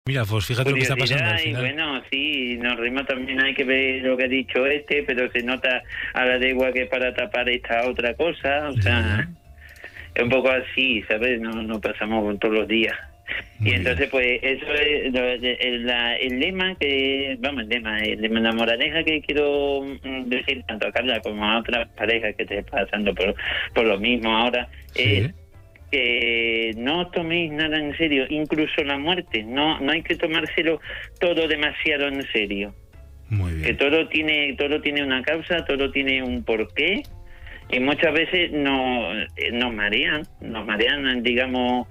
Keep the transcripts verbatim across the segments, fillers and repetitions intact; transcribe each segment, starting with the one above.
Mira, pues fíjate lo que está pasando al Y final. bueno, sí, nos rimos también, hay que ver lo que ha dicho este, pero se nota a la legua que para tapar esta otra cosa, o Ya, sea, ya. es un poco así, ¿sabes? No, no pasamos todos los días. Muy Y entonces, bien. pues, eso es lo- el, la- el lema que, vamos, el lema, el lema, la moraleja que quiero mm, decir tanto a Carla como a otras parejas que esté pasando por, por lo mismo ahora, es Sí. que no toméis nada en serio, incluso la muerte, no no hay que tomárselo todo demasiado en serio, Muy que bien. todo tiene todo tiene una causa, todo tiene un porqué, y muchas veces nos, eh, nos marean, nos marean, digamos,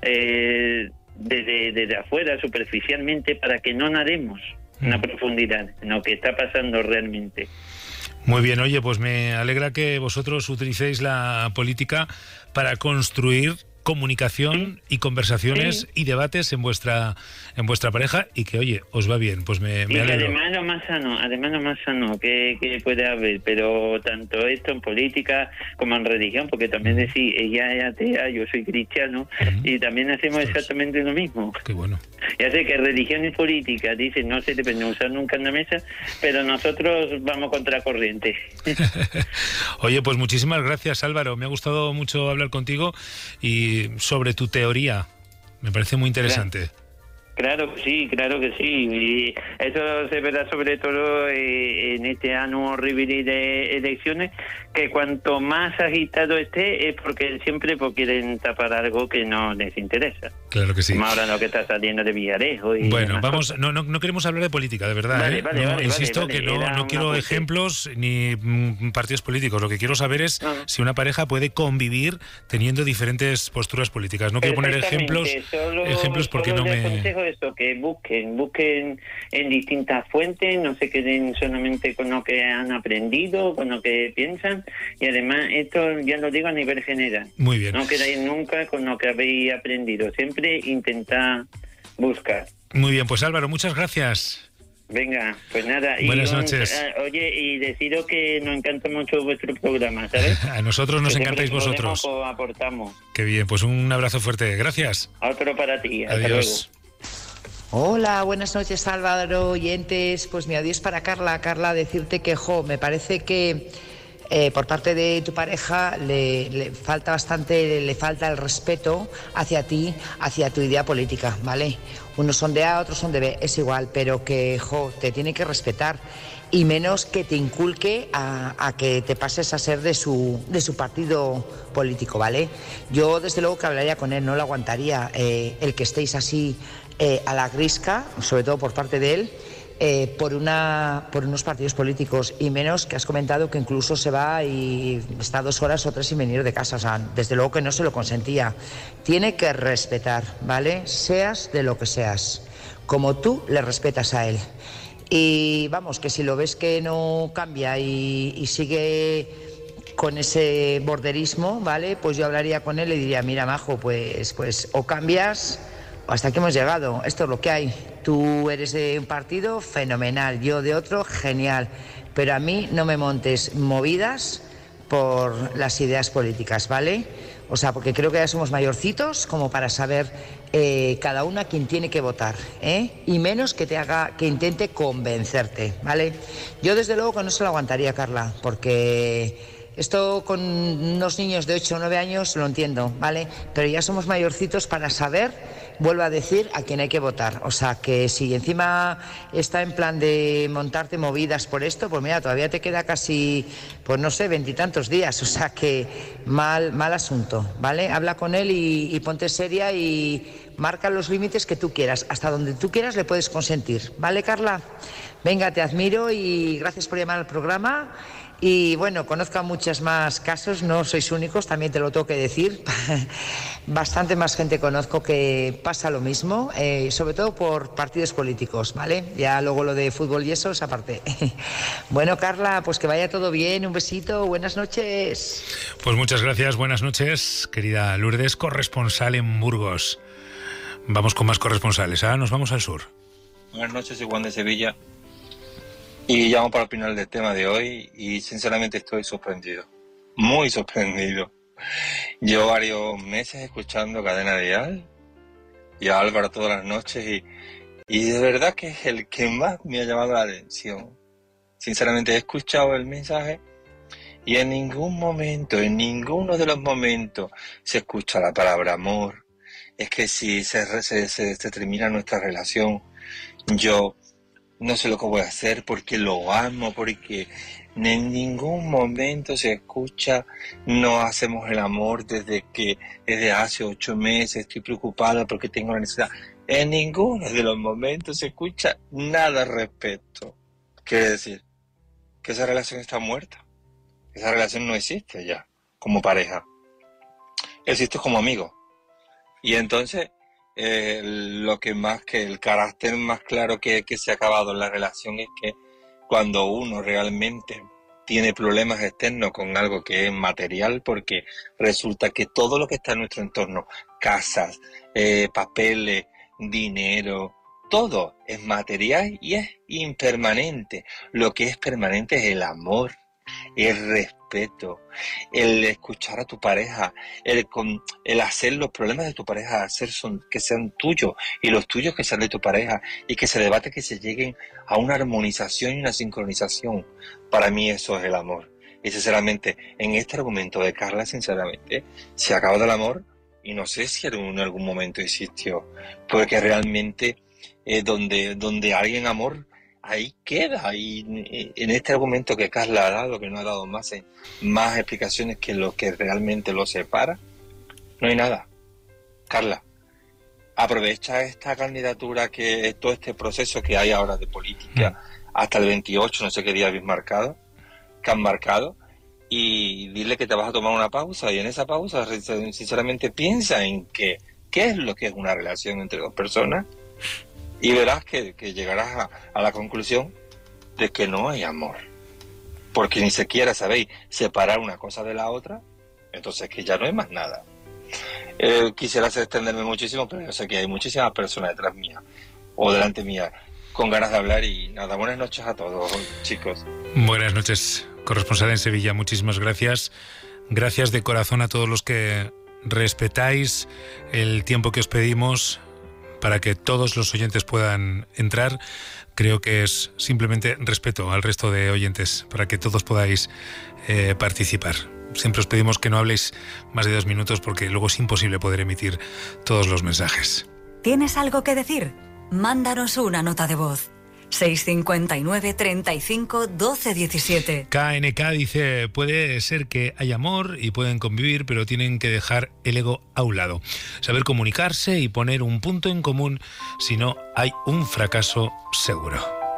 eh, desde, desde afuera, superficialmente, para que no nademos en la Mm. profundidad, en lo que está pasando realmente. Muy bien, oye, pues me alegra que vosotros utilicéis la política para construir comunicación y conversaciones Sí. y debates en vuestra en vuestra pareja y que, oye, os va bien. Pues me, Y me que alegro. además lo más sano, además lo más sano que, que puede haber, pero tanto esto en política como en religión, porque también decir, ella es atea, yo soy cristiano, Mm. y también hacemos Ostras. exactamente lo mismo. Qué bueno. Ya sé que religión y política, dicen, no se deben usar nunca en la mesa, pero nosotros vamos contra corriente. Oye, pues muchísimas gracias, Álvaro. Me ha gustado mucho hablar contigo y sobre tu teoría. Me parece muy interesante. Claro que sí, claro que sí. Y eso se verá sobre todo eh, en este año horrible de elecciones, que cuanto más agitado esté es porque siempre pues, quieren tapar algo que no les interesa. Claro que sí. Como ahora lo que está saliendo de Villarejo y Bueno, demás vamos, cosas. no, no, no queremos hablar de política, de verdad. Vale, ¿eh? vale, No, vale, insisto vale, que no, era no una quiero apunte. ejemplos ni mm, partidos políticos. Lo que quiero saber es No. si una pareja puede convivir teniendo diferentes posturas políticas. No quiero poner ejemplos, Perfectamente. Solo, ejemplos porque solo no les me... aconsejo eso, que busquen, busquen en distintas fuentes, no se queden solamente con lo que han aprendido, con lo que piensan, y además esto ya lo digo a nivel general. Muy bien. No quedáis nunca con lo que habéis aprendido, siempre intentad buscar. Muy bien, pues Álvaro, muchas gracias. Venga, pues nada. Buenas y un- noches. eh, oye, y deciros que nos encanta mucho vuestro programa, ¿sabes? A nosotros nos Que siempre encantáis que podemos, vosotros. pues, aportamos. Qué bien, pues un abrazo fuerte. Gracias. Otro para ti. Hasta Adiós. Hola, buenas noches Álvaro, oyentes. Pues mi adiós para Carla. Carla, decirte que, jo, me parece que eh, por parte de tu pareja le, le falta bastante, le falta el respeto hacia ti, hacia tu idea política, ¿vale? Unos son de A, otros son de B, es igual, pero que, jo, te tiene que respetar. Y menos que te inculque a, a que te pases a ser de su, de su partido político, ¿vale? Yo desde luego que hablaría con él, no lo aguantaría eh, el que estéis así eh, a la grisca, sobre todo por parte de él, eh, por, una, por unos partidos políticos, y menos que has comentado que incluso se va y está dos horas o tres sin venir de casa. O sea, desde luego que no se lo consentía. Tiene que respetar, ¿vale? Seas de lo que seas, como tú le respetas a él. Y vamos, que si lo ves que no cambia y, y sigue con ese borderismo, ¿vale? Pues yo hablaría con él y diría, mira, majo, pues, pues o cambias o hasta aquí hemos llegado. Esto es lo que hay. Tú eres de un partido, fenomenal. Yo de otro, genial. Pero a mí no me montes movidas por las ideas políticas, ¿vale? O sea, porque creo que ya somos mayorcitos como para saber eh, cada una quién tiene que votar, ¿eh? Y menos que te haga, que intente convencerte, ¿vale? Yo desde luego que no se lo aguantaría, Carla, porque esto con unos niños de ocho o nueve años lo entiendo, ¿vale? Pero ya somos mayorcitos para saber, vuelvo a decir, a quién hay que votar. O sea, que si encima está en plan de montarte movidas por esto, pues mira, todavía te queda casi, pues no sé, veintitantos días. O sea, que mal, mal asunto, ¿vale? Habla con él y, y ponte seria y marca los límites que tú quieras. Hasta donde tú quieras le puedes consentir, ¿vale, Carla? Venga, te admiro y gracias por llamar al programa. Y bueno, conozco a muchos más casos, no sois únicos, también te lo tengo que decir. Bastante más gente conozco que pasa lo mismo, eh, sobre todo por partidos políticos, ¿vale? Ya luego lo de fútbol y eso es aparte. Bueno, Carla, pues que vaya todo bien, un besito, buenas noches. Pues muchas gracias, buenas noches, querida Lourdes, corresponsal en Burgos. Vamos con más corresponsales, ¿ah? Nos vamos al sur. Buenas noches, soy Juan de Sevilla. Y llamo para opinar del tema de hoy y sinceramente estoy sorprendido, muy sorprendido. Llevo varios meses escuchando Cadena Dial y a Álvaro todas las noches y, Y de verdad que es el que más me ha llamado la atención. Sinceramente he escuchado el mensaje y en ningún momento, en ninguno de los momentos se escucha la palabra amor. Es que si se, se, se, se termina nuestra relación, yo no sé lo que voy a hacer porque lo amo, porque en ningún momento se escucha, no hacemos el amor desde que desde hace ocho meses, estoy preocupada porque tengo la necesidad. En ninguno de los momentos se escucha nada al respecto. Quiere decir que esa relación está muerta. Esa relación no existe ya como pareja. Existe como amigo. Y entonces, eh, lo que más que el carácter más claro que, que se ha acabado en la relación es que cuando uno realmente tiene problemas externos con algo que es material, porque resulta que todo lo que está en nuestro entorno, casas, eh, papeles, dinero, todo es material y es impermanente. Lo que es permanente es el amor, el respeto, el escuchar a tu pareja, el, con, el hacer los problemas de tu pareja hacer son, que sean tuyos y los tuyos que sean de tu pareja y que se debate, que se lleguen a una armonización y una sincronización. Para mí eso es el amor. Y sinceramente, en este argumento de Carla, sinceramente, se ha acabado el amor y no sé si en algún momento existió, porque realmente eh, donde, donde hay en amor, ahí queda. Y en este argumento que Carla ha dado, que no ha dado más, más explicaciones que lo que realmente lo separa, no hay nada. Carla, aprovecha esta candidatura, que todo este proceso que hay ahora de política hasta el veintiocho, no sé qué día habéis marcado, que han marcado, y dile que te vas a tomar una pausa, y en esa pausa sinceramente piensa en que, qué es lo que es una relación entre dos personas, y verás que, que llegarás a, a la conclusión de que no hay amor, porque ni siquiera sabéis separar una cosa de la otra, entonces que ya no hay más nada. Eh, quisiera extenderme muchísimo, pero yo sé que hay muchísimas personas detrás mía o delante mía con ganas de hablar, y nada, buenas noches a todos, chicos. Buenas noches, corresponsal en Sevilla, muchísimas gracias. Gracias de corazón a todos los que respetáis el tiempo que os pedimos para que todos los oyentes puedan entrar. Creo que es simplemente respeto al resto de oyentes para que todos podáis eh, participar. Siempre os pedimos que no habléis más de dos minutos porque luego es imposible poder emitir todos los mensajes. ¿Tienes algo que decir? Mándanos una nota de voz. seis cinco nueve, treinta y cinco, doce, diecisiete. K N K dice, puede ser que hay amor y pueden convivir, pero tienen que dejar el ego a un lado. Saber comunicarse y poner un punto en común, si no hay un fracaso seguro.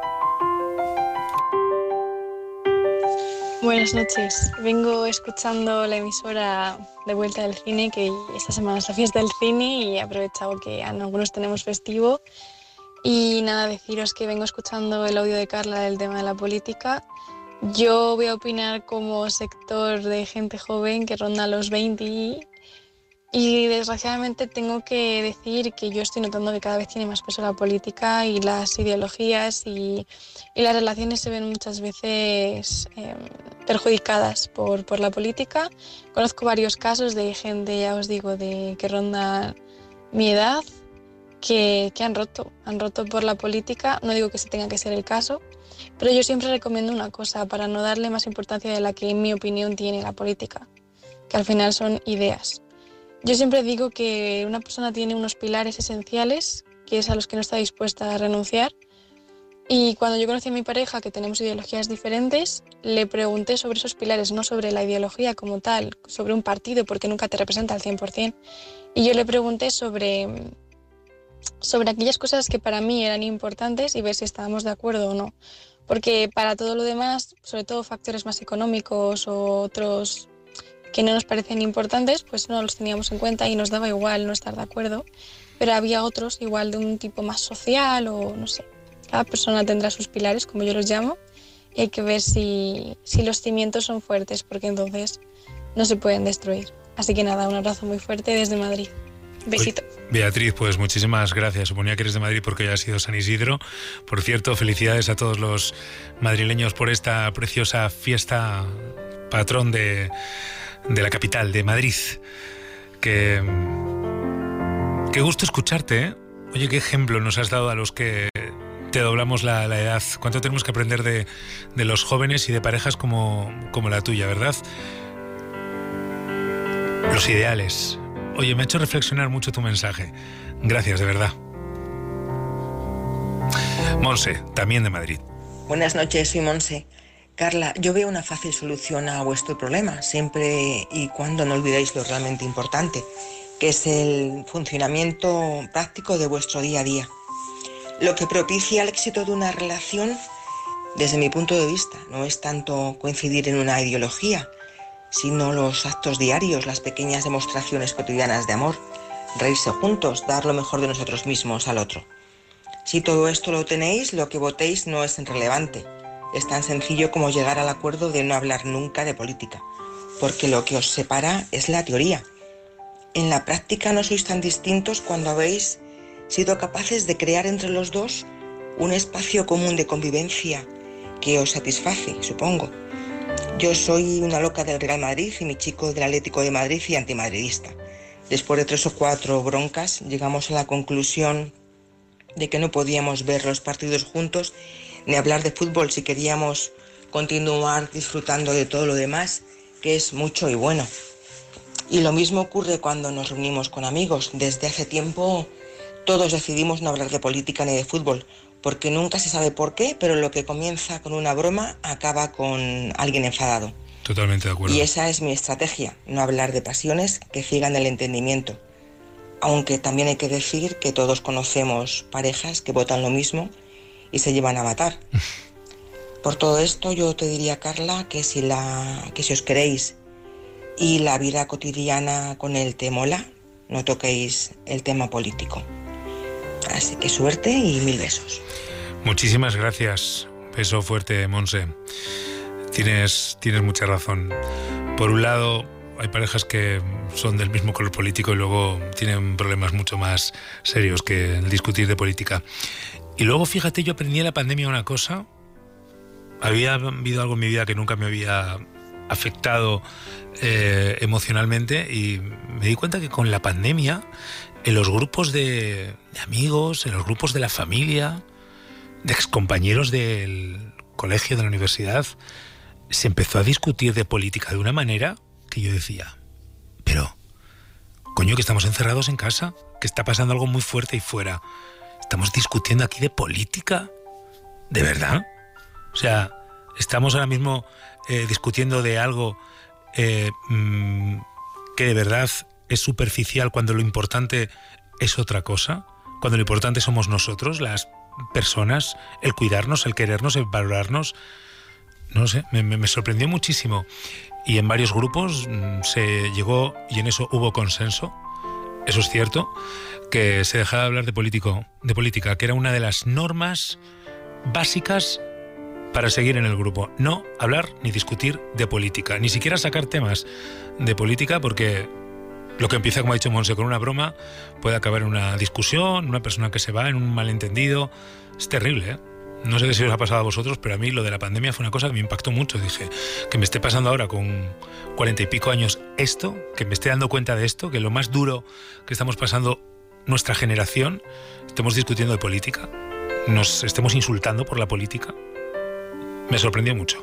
Buenas noches. Vengo escuchando la emisora de Vuelta del Cine, que esta semana es la fiesta del cine y he aprovechado que algunos tenemos festivo. Y nada, deciros que vengo escuchando el audio de Carla del tema de la política. Yo voy a opinar como sector de gente joven que ronda los veinte y, y desgraciadamente tengo que decir que yo estoy notando que cada vez tiene más peso la política y las ideologías y, y las relaciones se ven muchas veces eh, perjudicadas por, por la política. Conozco varios casos de gente, ya os digo, de que ronda mi edad, Que, que han roto, han roto por la política. No digo que se tenga que ser el caso, pero yo siempre recomiendo una cosa para no darle más importancia de la que en mi opinión tiene la política, que al final son ideas. Yo siempre digo que una persona tiene unos pilares esenciales, que es a los que no está dispuesta a renunciar, y cuando yo conocí a mi pareja, que tenemos ideologías diferentes, le pregunté sobre esos pilares, no sobre la ideología como tal, sobre un partido, porque nunca te representa al cien por ciento, y yo le pregunté sobre... sobre aquellas cosas que para mí eran importantes y ver si estábamos de acuerdo o no. Porque para todo lo demás, sobre todo factores más económicos o otros que no nos parecen importantes, pues no los teníamos en cuenta y nos daba igual no estar de acuerdo. Pero había otros igual de un tipo más social o no sé. Cada persona tendrá sus pilares, como yo los llamo, y hay que ver si, si los cimientos son fuertes, porque entonces no se pueden destruir. Así que nada, un abrazo muy fuerte desde Madrid. Besito. Beatriz, pues muchísimas gracias. Suponía que eres de Madrid porque ya ha sido San Isidro. Por cierto, felicidades a todos los madrileños por esta preciosa fiesta, patrón de, de la capital, de Madrid. Que, qué gusto escucharte, ¿eh? Oye, qué ejemplo nos has dado a los que te doblamos la, la edad. Cuánto tenemos que aprender de, de los jóvenes y de parejas como, como la tuya, ¿verdad? Los ideales. Oye, me ha hecho reflexionar mucho tu mensaje. Gracias, de verdad. Monse, también de Madrid. Buenas noches, soy Monse. Carla, yo veo una fácil solución a vuestro problema, siempre y cuando no olvidéis lo realmente importante, que es el funcionamiento práctico de vuestro día a día. Lo que propicia el éxito de una relación, desde mi punto de vista, no es tanto coincidir en una ideología, sino los actos diarios, las pequeñas demostraciones cotidianas de amor, reírse juntos, dar lo mejor de nosotros mismos al otro. Si todo esto lo tenéis, lo que votéis no es irrelevante. Es tan sencillo como llegar al acuerdo de no hablar nunca de política, porque lo que os separa es la teoría. En la práctica no sois tan distintos cuando habéis sido capaces de crear entre los dos un espacio común de convivencia que os satisface, supongo. Yo soy una loca del Real Madrid y mi chico del Atlético de Madrid y antimadridista. Después de tres o cuatro broncas llegamos a la conclusión de que no podíamos ver los partidos juntos ni hablar de fútbol si queríamos continuar disfrutando de todo lo demás, que es mucho y bueno. Y lo mismo ocurre cuando nos reunimos con amigos. Desde hace tiempo todos decidimos no hablar de política ni de fútbol, porque nunca se sabe por qué, pero lo que comienza con una broma acaba con alguien enfadado. Totalmente de acuerdo. Y esa es mi estrategia, no hablar de pasiones que ciegan el entendimiento. Aunque también hay que decir que todos conocemos parejas que votan lo mismo y se llevan a matar. Por todo esto yo te diría, Carla, que si, la, que si os queréis y la vida cotidiana con él te mola, no toquéis el tema político. Así que suerte y mil besos. Muchísimas gracias. Beso fuerte, Monse. Tienes, tienes mucha razón. Por un lado, hay parejas que son del mismo color político y luego tienen problemas mucho más serios que el discutir de política. Y luego, fíjate, yo aprendí en la pandemia una cosa. Había habido algo en mi vida que nunca me había afectado eh, emocionalmente y me di cuenta que con la pandemia, en los grupos de, de amigos, en los grupos de la familia, de excompañeros del colegio, de la universidad, se empezó a discutir de política de una manera que yo decía, pero, coño, que estamos encerrados en casa, que está pasando algo muy fuerte ahí fuera. ¿Estamos discutiendo aquí de política? ¿De verdad? O sea, estamos ahora mismo eh, discutiendo de algo eh, mmm, que de verdad es superficial cuando lo importante es otra cosa, cuando lo importante somos nosotros, las personas, el cuidarnos, el querernos, el valorarnos. No sé, me, me sorprendió muchísimo. Y en varios grupos mmm, se llegó, y en eso hubo consenso, eso es cierto, que se dejaba de hablar de, político, de política, que era una de las normas básicas para seguir en el grupo. No hablar ni discutir de política, ni siquiera sacar temas de política, porque lo que empieza, como ha dicho Monse, con una broma, puede acabar en una discusión, una persona que se va, en un malentendido. Es terrible, ¿eh? No sé si os ha pasado a vosotros, pero a mí lo de la pandemia fue una cosa que me impactó mucho. Dije, que me esté pasando ahora con cuarenta y pico años esto, que me esté dando cuenta de esto, que lo más duro que estamos pasando nuestra generación, estemos discutiendo de política, nos estemos insultando por la política. Me sorprendió mucho.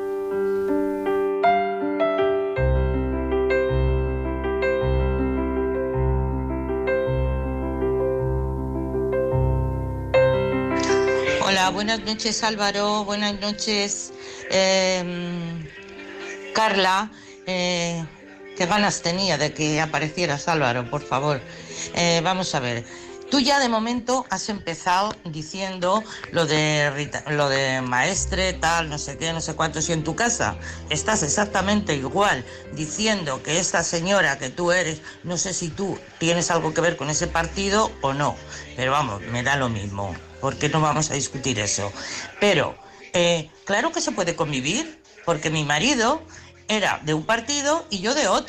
Hola, buenas noches Álvaro, buenas noches eh, Carla. Eh, qué ganas tenía de que aparecieras, Álvaro, por favor. Eh, vamos a ver, tú ya de momento has empezado diciendo lo de Rita, lo de maestre, tal, no sé qué, no sé cuántos, y en tu casa estás exactamente igual, diciendo que esta señora que tú eres, no sé si tú tienes algo que ver con ese partido o no, pero vamos, me da lo mismo. ¿Por qué no vamos a discutir eso? Pero, eh, claro que se puede convivir, porque mi marido era de un partido y yo de otro.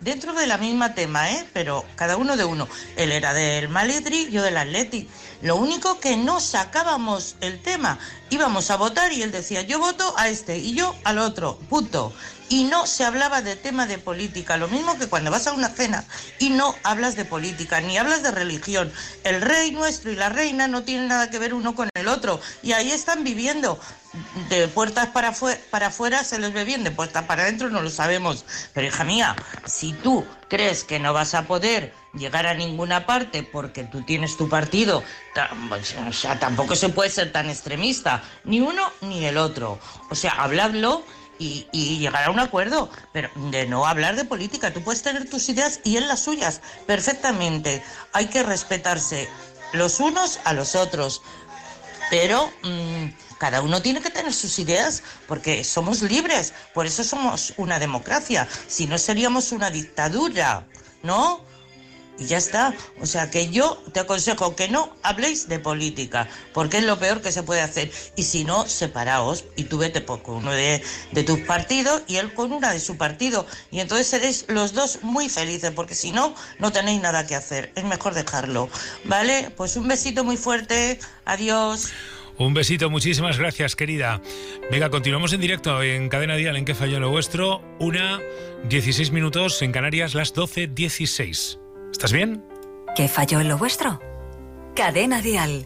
dentro de la misma tema, ¿eh? Pero cada uno de uno. Él era del Madrid, yo del Atleti. Lo único que no sacábamos el tema. Íbamos a votar y él decía, yo voto a este y yo al otro, punto. Y no se hablaba de tema de política, lo mismo que cuando vas a una cena y no hablas de política, ni hablas de religión. El rey nuestro y la reina no tienen nada que ver uno con el otro, y ahí están viviendo. De puertas para afuera, para afuera se les ve bien, de puertas para adentro no lo sabemos. Pero hija mía, si tú crees que no vas a poder llegar a ninguna parte porque tú tienes tu partido, o sea, tampoco se puede ser tan extremista, ni uno ni el otro. O sea, habladlo y, y llegar a un acuerdo, pero de no hablar de política. Tú puedes tener tus ideas y él las suyas, perfectamente. Hay que respetarse los unos a los otros, pero mmm, cada uno tiene que tener sus ideas porque somos libres, por eso somos una democracia, si no seríamos una dictadura, ¿no? Y ya está. O sea que yo te aconsejo que no habléis de política, porque es lo peor que se puede hacer. Y si no, separaos y tú vete con uno de, de tus partidos y él con una de su partido. Y entonces seréis los dos muy felices, porque si no, no tenéis nada que hacer. Es mejor dejarlo. ¿Vale? Pues un besito muy fuerte. Adiós. Un besito, muchísimas gracias, querida. Venga, continuamos en directo en Cadena Dial, en ¿Qué falló en lo vuestro? Una, dieciséis minutos, en Canarias, las doce dieciséis. ¿Estás bien? ¿Qué falló en lo vuestro? Cadena Dial.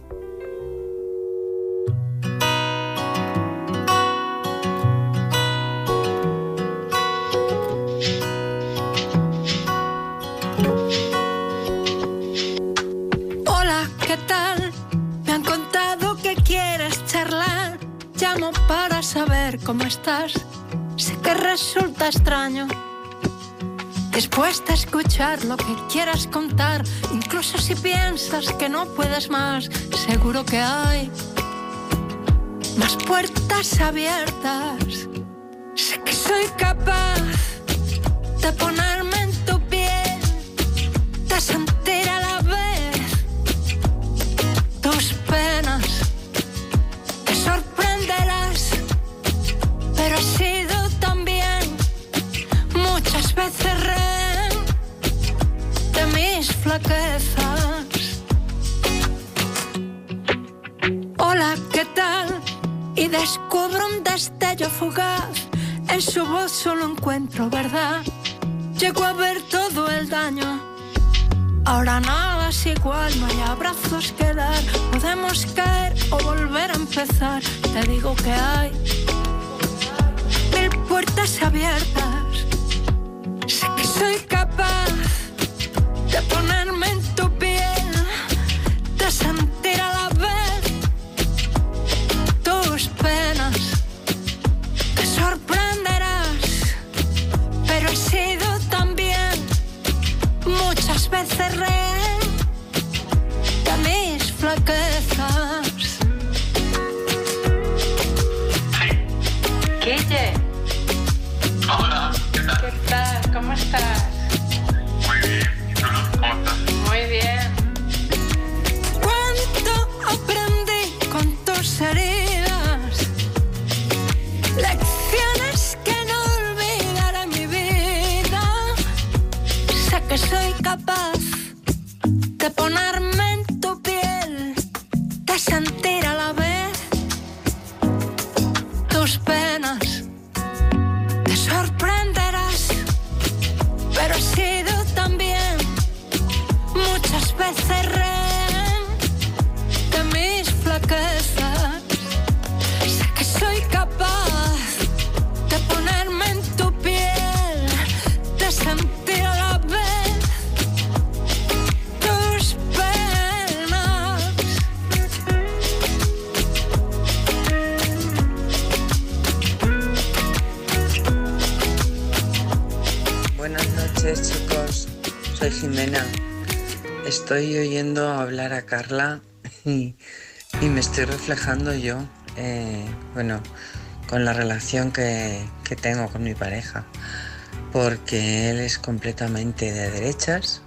Hola, ¿qué tal? Me han contado que quieres charlar. Llamo para saber cómo estás. Sé que resulta extraño después de escuchar lo que quieras contar, incluso si piensas que no puedes más, seguro que hay más puertas abiertas. Sé que soy capaz de ponerme en tu piel, de sentir a la vez tus penas. Te sorprenderás, pero he sido también muchas veces rehén de mis flaquezas. Hola, ¿qué tal? Y descubro un destello fugaz. En su voz solo encuentro verdad. Llego a ver todo el daño. Ahora nada es igual, no hay abrazos que dar. Podemos caer o volver a empezar. Te digo que hay mil puertas abiertas. Sé que soy capaz de ponerme en tu piel, de sentir a la vez tus penas. Te sorprenderás, pero he sido también muchas veces rehén de mis flaquezas. Guille. Hola, ¿qué tal? ¿Qué tal? ¿Cómo estás? Muy bien, ¿y tú? ¿Cómo estás? Muy bien. ¿Cuánto aprendí con tus heridas? Lecciones que no olvidaré en mi vida. Sé que soy capaz de ponerme en tu piel, de sentir a la vez tus penas. Te sorprenderás, pero he sido también muchas veces rehén de mis flaquezas. Sé que soy capaz de ponerme en tu piel, de sentir a la vez tus penas. Buenas noches, chicos. Soy Jimena. Estoy oyendo hablar a Carla y, y me estoy reflejando yo, eh, bueno, con la relación que, que tengo con mi pareja, porque él es completamente de derechas,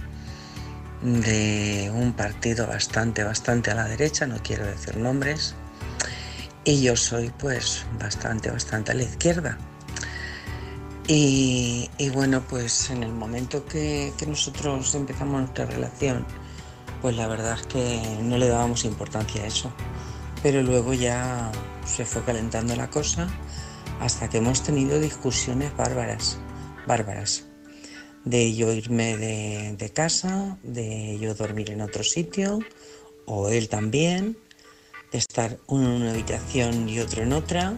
de un partido bastante, bastante a la derecha, no quiero decir nombres, y yo soy pues bastante, bastante a la izquierda. Y, y bueno, pues en el momento que, que nosotros empezamos nuestra relación, pues la verdad es que no le dábamos importancia a eso. Pero luego ya se fue calentando la cosa hasta que hemos tenido discusiones bárbaras, bárbaras. De yo irme de, de casa, de yo dormir en otro sitio, o él también, de estar uno en una habitación y otro en otra.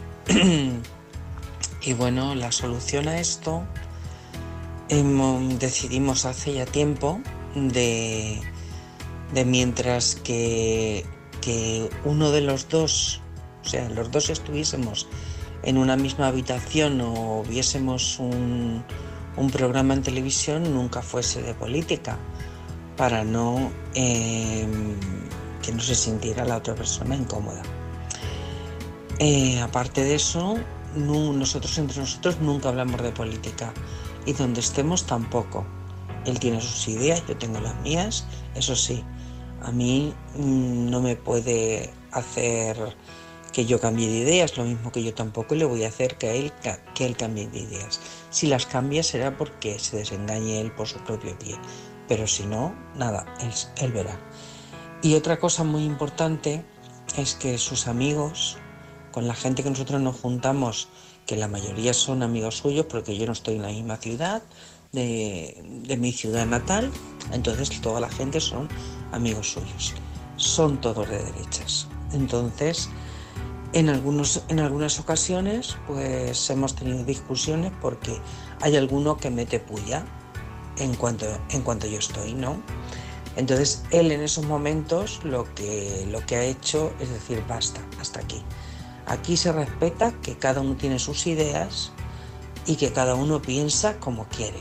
Y bueno, la solución a esto hemos, decidimos hace ya tiempo de, de mientras que, que uno de los dos, o sea, los dos estuviésemos en una misma habitación o viésemos un, un programa en televisión, nunca fuese de política, para no eh, que no se sintiera la otra persona incómoda. Eh, aparte de eso, no, nosotros entre nosotros nunca hablamos de política y donde estemos tampoco. Él tiene sus ideas, yo tengo las mías, eso sí, a mí mmm, no me puede hacer que yo cambie de ideas, lo mismo que yo tampoco le voy a hacer que él, que él cambie de ideas. Si las cambia será porque se desengañe él por su propio pie, pero si no, nada, él, él verá. Y otra cosa muy importante es que sus amigos, con la gente que nosotros nos juntamos, que la mayoría son amigos suyos, porque yo no estoy en la misma ciudad de, de mi ciudad natal, entonces toda la gente son amigos suyos. Son todos de derechas. Entonces, en, algunos, en algunas ocasiones, pues hemos tenido discusiones porque hay alguno que mete puya en cuanto, en cuanto yo estoy, ¿no? Entonces, él en esos momentos lo que, lo que ha hecho es decir, basta, hasta aquí. Aquí se respeta que cada uno tiene sus ideas y que cada uno piensa como quiere.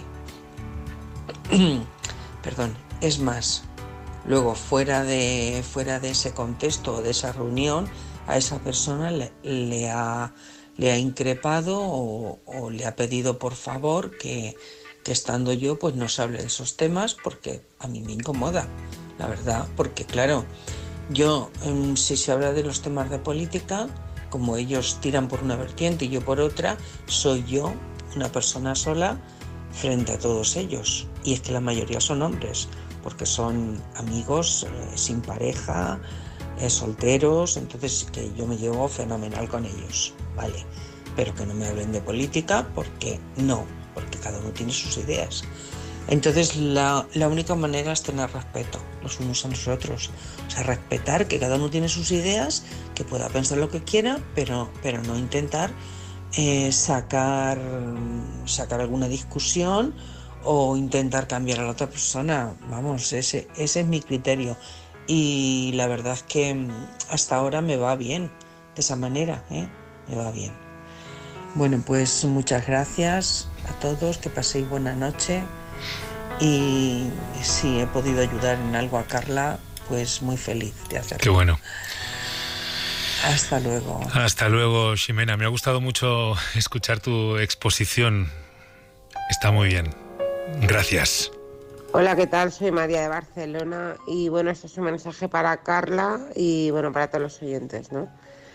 Perdón, es más, luego fuera de, fuera de ese contexto o de esa reunión, a esa persona le, le, ha, le ha increpado o, o le ha pedido por favor que, que estando yo pues no se hable de esos temas porque a mí me incomoda, la verdad, porque claro, yo si se habla de los temas de política, como ellos tiran por una vertiente y yo por otra, soy yo una persona sola frente a todos ellos. Y es que la mayoría son hombres, porque son amigos eh, sin pareja, eh, solteros, entonces que yo me llevo fenomenal con ellos, ¿vale? Pero que no me hablen de política, porque no, porque cada uno tiene sus ideas. Entonces la, la única manera es tener respeto los unos a los otros, o sea, respetar que cada uno tiene sus ideas, que pueda pensar lo que quiera, pero, pero no intentar eh, sacar, sacar alguna discusión o intentar cambiar a la otra persona. Vamos, ese, ese es mi criterio y la verdad es que hasta ahora me va bien de esa manera, ¿eh? Me va bien. Bueno, pues muchas gracias a todos, que paséis buena noche. Y si he podido ayudar en algo a Carla, pues muy feliz de hacerlo. Qué bueno. Hasta luego. Hasta luego, Ximena. Me ha gustado mucho escuchar tu exposición. Está muy bien. Gracias. Hola, ¿qué tal? Soy María de Barcelona y bueno, este es un mensaje para Carla y bueno, para todos los oyentes, ¿no?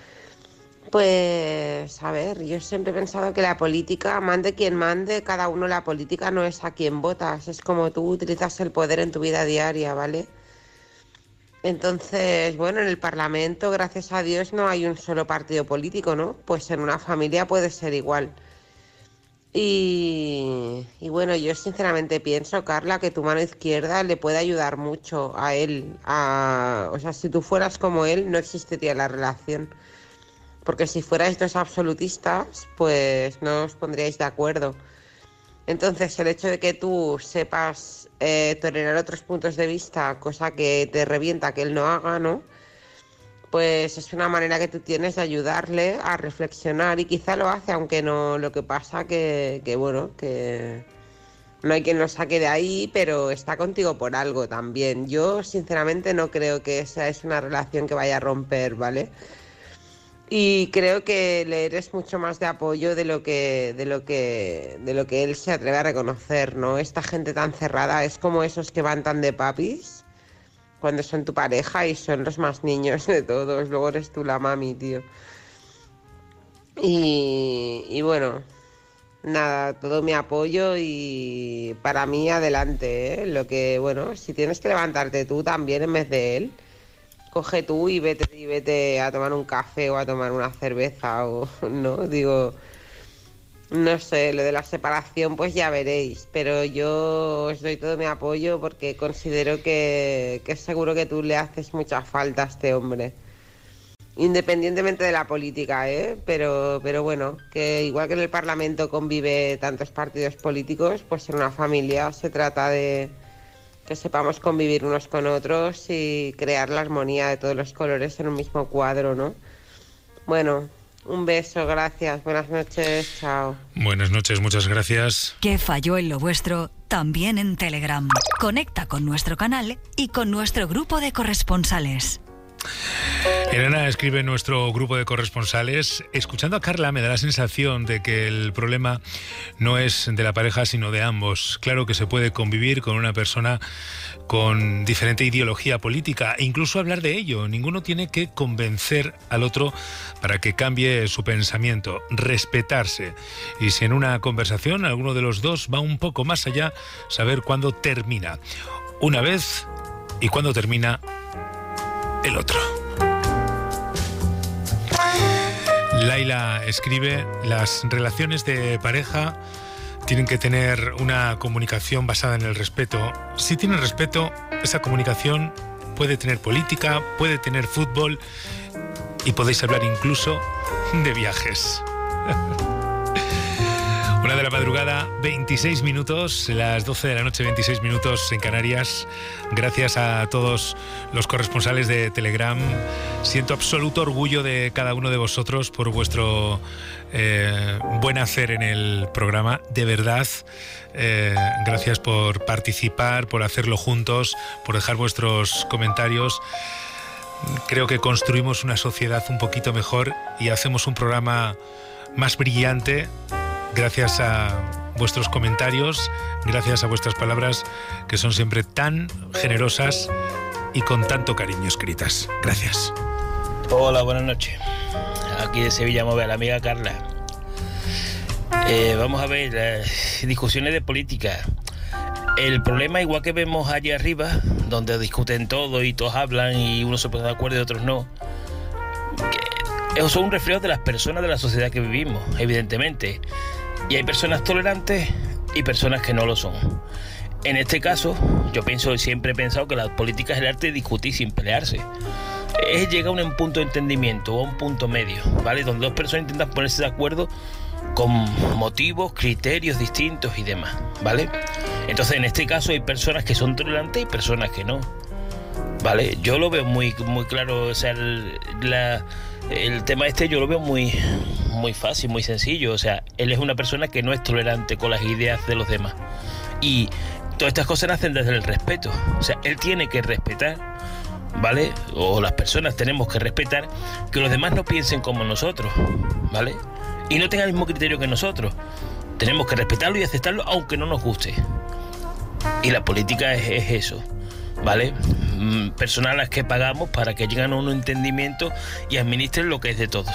Pues, a ver, yo siempre he pensado que la política, mande quien mande, cada uno, la política no es a quien votas, es como tú utilizas el poder en tu vida diaria, ¿vale? Entonces, bueno, en el Parlamento, gracias a Dios, no hay un solo partido político, ¿no? Pues en una familia puede ser igual. Y, y bueno, yo sinceramente pienso, Carla, que tu mano izquierda le puede ayudar mucho a él. A, o sea, si tú fueras como él, no existiría la relación. Porque si fuerais dos absolutistas, pues no os pondríais de acuerdo. Entonces, el hecho de que tú sepas eh, tolerar otros puntos de vista, cosa que te revienta que él no haga, ¿no? Pues es una manera que tú tienes de ayudarle a reflexionar y quizá lo hace, aunque no. Lo que pasa que, que bueno, que no hay quien lo saque de ahí, pero está contigo por algo también. Yo, sinceramente, no creo que esa es una relación que vaya a romper, ¿vale? Y creo que le eres mucho más de apoyo de lo que de lo que de lo que él se atreve a reconocer, ¿no? Esta gente tan cerrada es como esos que van tan de papis cuando son tu pareja y son los más niños de todos, luego eres tú la mami, tío. Y, y bueno, nada, todo mi apoyo y para mí adelante, ¿eh? Lo que, bueno, si tienes que levantarte tú también en vez de él, coge tú y vete, y vete a tomar un café o a tomar una cerveza o no, digo, no sé, lo de la separación pues ya veréis, pero yo os doy todo mi apoyo porque considero que, que seguro que tú le haces mucha falta a este hombre. Independientemente de la política, ¿eh? Pero, pero bueno, que igual que en el Parlamento convive tantos partidos políticos, pues en una familia se trata de que sepamos convivir unos con otros y crear la armonía de todos los colores en un mismo cuadro, ¿no? Bueno, un beso, gracias, buenas noches, chao. Buenas noches, muchas gracias. ¿Qué falló en lo vuestro? También en Telegram. Conecta con nuestro canal y con nuestro grupo de corresponsales. Elena escribe en nuestro grupo de corresponsales: escuchando a Carla me da la sensación de que el problema no es de la pareja sino de ambos. Claro que se puede convivir con una persona con diferente ideología política e incluso hablar de ello. Ninguno tiene que convencer al otro para que cambie su pensamiento. Respetarse. Y si en una conversación alguno de los dos va un poco más allá, saber cuándo termina una vez y cuándo termina el otro. Laila escribe: las relaciones de pareja tienen que tener una comunicación basada en el respeto. Si tienen respeto, esa comunicación puede tener política, puede tener fútbol y podéis hablar incluso de viajes. Una de la madrugada, veintiséis minutos, las doce de la noche, veintiséis minutos en Canarias. Gracias a todos los corresponsales de Telegram. Siento absoluto orgullo de cada uno de vosotros por vuestro eh, buen hacer en el programa. De verdad, eh, gracias por participar, por hacerlo juntos, por dejar vuestros comentarios. Creo que construimos una sociedad un poquito mejor y hacemos un programa más brillante. Gracias a vuestros comentarios, gracias a vuestras palabras que son siempre tan generosas y con tanto cariño escritas. Gracias. Hola, buenas noches. Aquí de Sevilla Móvil, la amiga Carla. Eh, vamos a ver, las discusiones de política. El problema, igual que vemos allí arriba, donde discuten todo y todos hablan y unos se ponen de acuerdo y otros no, eso son un reflejo de las personas de la sociedad que vivimos, evidentemente. Y hay personas tolerantes y personas que no lo son. En este caso, yo pienso, siempre he pensado que la política es el arte de discutir sin pelearse. Es llegar a un punto de entendimiento o a un punto medio, ¿vale? Donde dos personas intentan ponerse de acuerdo con motivos, criterios distintos y demás, ¿vale? Entonces, en este caso hay personas que son tolerantes y personas que no, ¿vale? Yo lo veo muy, muy claro, o sea, el, la... El tema este yo lo veo muy, muy fácil, muy sencillo. O sea, él es una persona que no es tolerante con las ideas de los demás. Y todas estas cosas nacen desde el respeto. O sea, él tiene que respetar, ¿vale? O las personas tenemos que respetar que los demás no piensen como nosotros, ¿vale? Y no tengan el mismo criterio que nosotros. Tenemos que respetarlo y aceptarlo aunque no nos guste. Y la política es, es eso, ¿vale? Personas a las que pagamos para que lleguen a un entendimiento y administren lo que es de todos.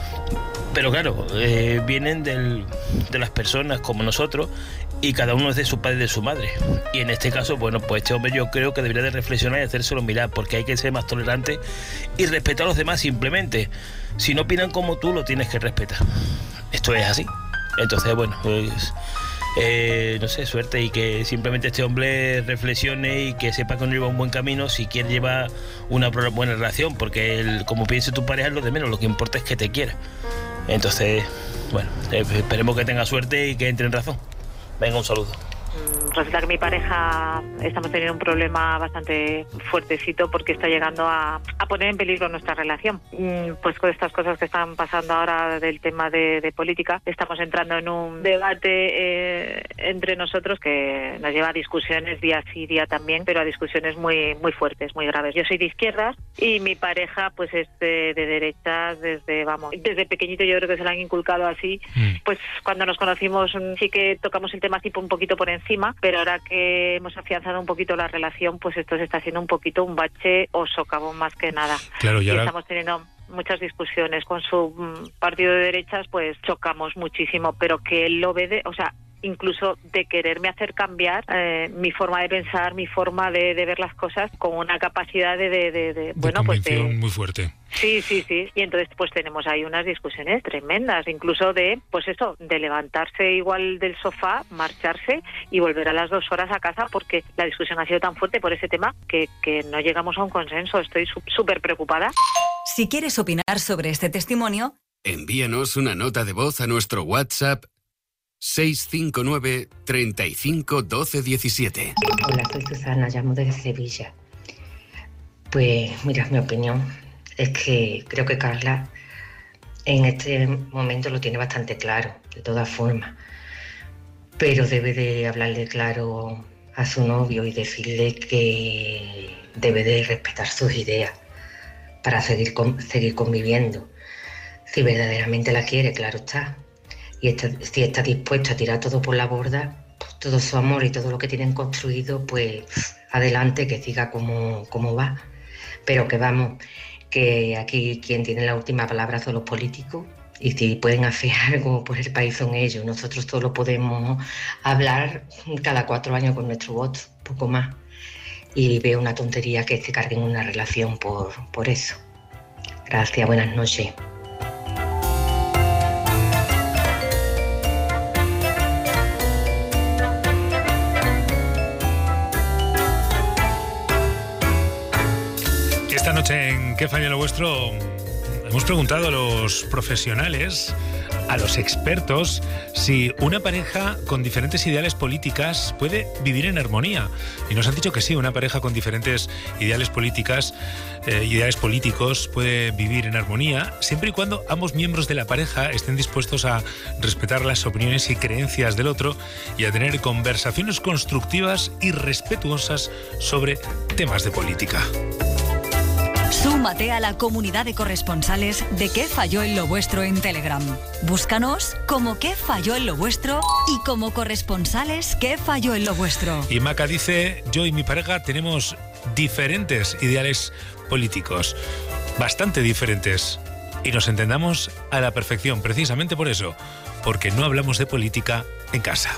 Pero claro, eh, vienen del, de las personas como nosotros y cada uno es de su padre y de su madre. Y en este caso, bueno, pues este hombre yo creo que debería de reflexionar y hacérselo mirar, porque hay que ser más tolerante y respetar a los demás simplemente. Si no opinan como tú, lo tienes que respetar. Esto es así. Entonces, bueno, pues... Eh, no sé, suerte y que simplemente este hombre reflexione y que sepa que no lleva un buen camino si quiere llevar una buena relación, porque el, como piense tu pareja es lo de menos, lo que importa es que te quiera. Entonces, bueno, eh, esperemos que tenga suerte y que entre en razón. Venga, un saludo. Resulta que mi pareja estamos teniendo un problema bastante fuertecito porque está llegando a, a poner en peligro nuestra relación. Pues con estas cosas que están pasando ahora del tema de, de política, estamos entrando en un debate eh, entre nosotros que nos lleva a discusiones día sí, día también, pero a discusiones muy muy fuertes, muy graves. Yo soy de izquierdas y mi pareja pues es de, de derechas desde, vamos, desde pequeñito yo creo que se la han inculcado así. Mm. Pues cuando nos conocimos sí que tocamos el tema tipo un poquito por encima, pero ahora que hemos afianzado un poquito la relación, pues esto se está haciendo un poquito un bache o socavón más que nada. Claro, y ahora... y estamos teniendo muchas discusiones. Con su mm, partido de derechas pues chocamos muchísimo, pero que él lo ve de, o sea, incluso de quererme hacer cambiar eh, mi forma de pensar, mi forma de, de ver las cosas, con una capacidad de, de, de, de bueno, de pues de, muy fuerte. Sí, sí, sí. Y entonces pues tenemos ahí unas discusiones tremendas, incluso de, pues eso, de levantarse igual del sofá, marcharse y volver a las dos horas a casa, porque la discusión ha sido tan fuerte por ese tema que, que no llegamos a un consenso. Estoy súper preocupada. Si quieres opinar sobre este testimonio, envíanos una nota de voz a nuestro WhatsApp seis cinco nueve, treinta y cinco, doce, diecisiete. Hola, soy Susana, llamo desde Sevilla. Pues mira, mi opinión es que creo que Carla en este momento lo tiene bastante claro, de todas formas. Pero debe de hablarle claro a su novio y decirle que debe de respetar sus ideas para seguir, con, seguir conviviendo. Si verdaderamente la quiere, claro está. Y está, si está dispuesto a tirar todo por la borda, pues todo su amor y todo lo que tienen construido, pues adelante, que siga como, como va. Pero que vamos, que aquí quien tiene la última palabra son los políticos, y si pueden hacer algo por el país son ellos. Nosotros solo podemos hablar cada cuatro años con nuestro voto, poco más. Y veo una tontería que se carguen una relación por, por eso. Gracias, buenas noches. Esta noche en ¿Qué falla lo vuestro? Hemos preguntado a los profesionales, a los expertos, si una pareja con diferentes ideales políticas puede vivir en armonía. Y nos han dicho que sí, una pareja con diferentes ideales políticas, eh, ideales políticos puede vivir en armonía, siempre y cuando ambos miembros de la pareja estén dispuestos a respetar las opiniones y creencias del otro y a tener conversaciones constructivas y respetuosas sobre temas de política. Súmate a la comunidad de corresponsales de ¿Qué falló en lo vuestro? En Telegram. Búscanos como ¿Qué falló en lo vuestro? Y como corresponsales ¿Qué falló en lo vuestro? Y Maca dice, yo y mi pareja tenemos diferentes ideales políticos, bastante diferentes, y nos entendamos a la perfección, precisamente por eso, porque no hablamos de política en casa.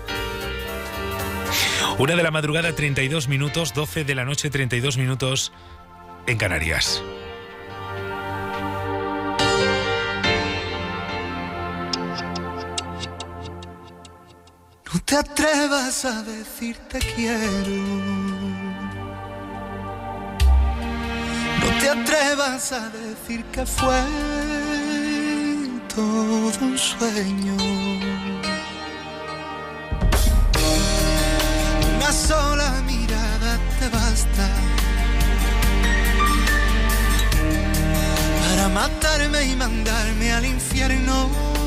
Una de la madrugada, treinta y dos minutos, doce de la noche, treinta y dos minutos... en Canarias. No te atrevas a decir te quiero. No te atrevas a decir que fue todo un sueño. Una sola mirada te basta para matarme y mandarme al infierno.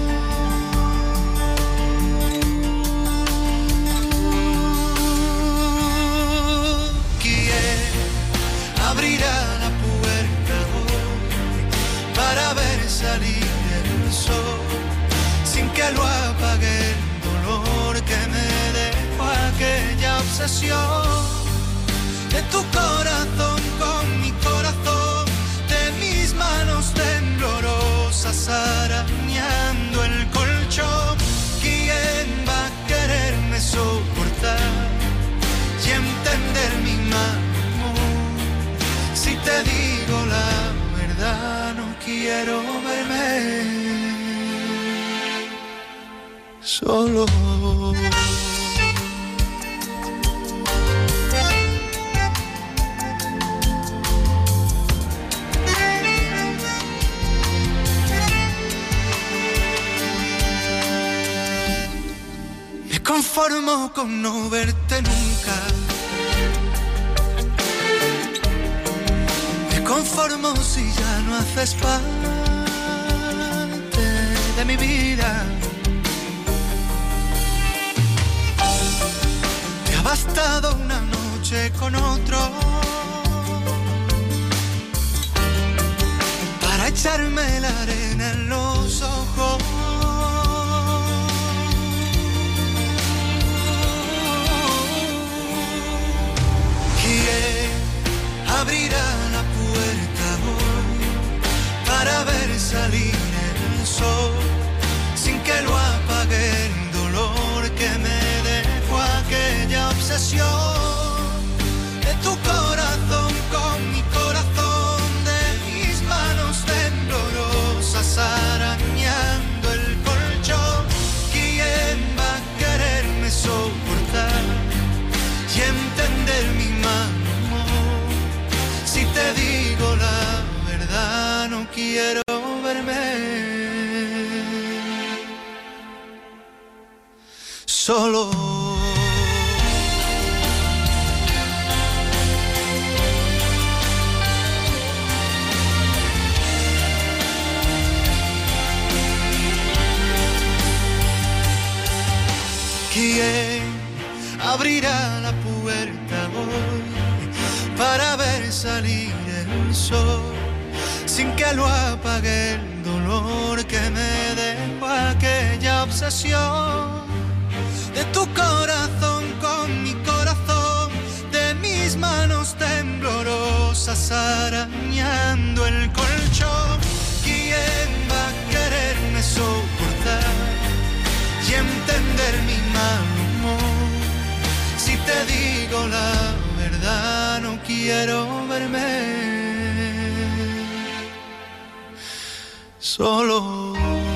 ¿Quién abrirá la puerta hoy para ver salir el sol sin que lo apague el dolor que me dejó aquella obsesión de tu corazón con mi corazón? Manos temblorosas arañando el colchón. ¿Quién va a quererme soportar y entender mi mal humor? Si te digo la verdad, no quiero verme solo. Conformo con no verte nunca. Me conformo si ya no haces parte de mi vida. Me ha bastado una noche con otro para echarme la arena en los ojos. ¿Quién abrirá la puerta hoy sol, sin que lo apague el dolor que me dejó aquella obsesión de tu corazón con mi corazón, de mis manos temblorosas arañando el colchón. ¿Quién va a quererme soportar y entender mi mal humor? Si te digo la verdad, no quiero verme solo. ¿Quién abrirá la puerta hoy para ver salir el sol, sin que lo apague el dolor que me dejó aquella obsesión de tu corazón con mi corazón, de mis manos temblorosas arañando el colchón? ¿Quién va a quererme soportar y entender mi mal humor? Si te digo la verdad, no quiero verme solo.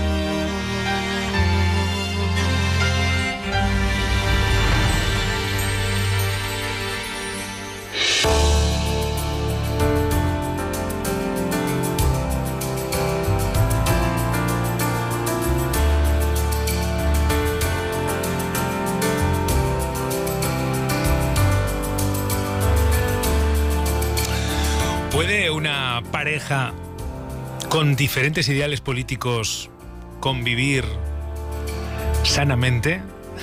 ¿Puede una pareja con diferentes ideales políticos convivir sanamente?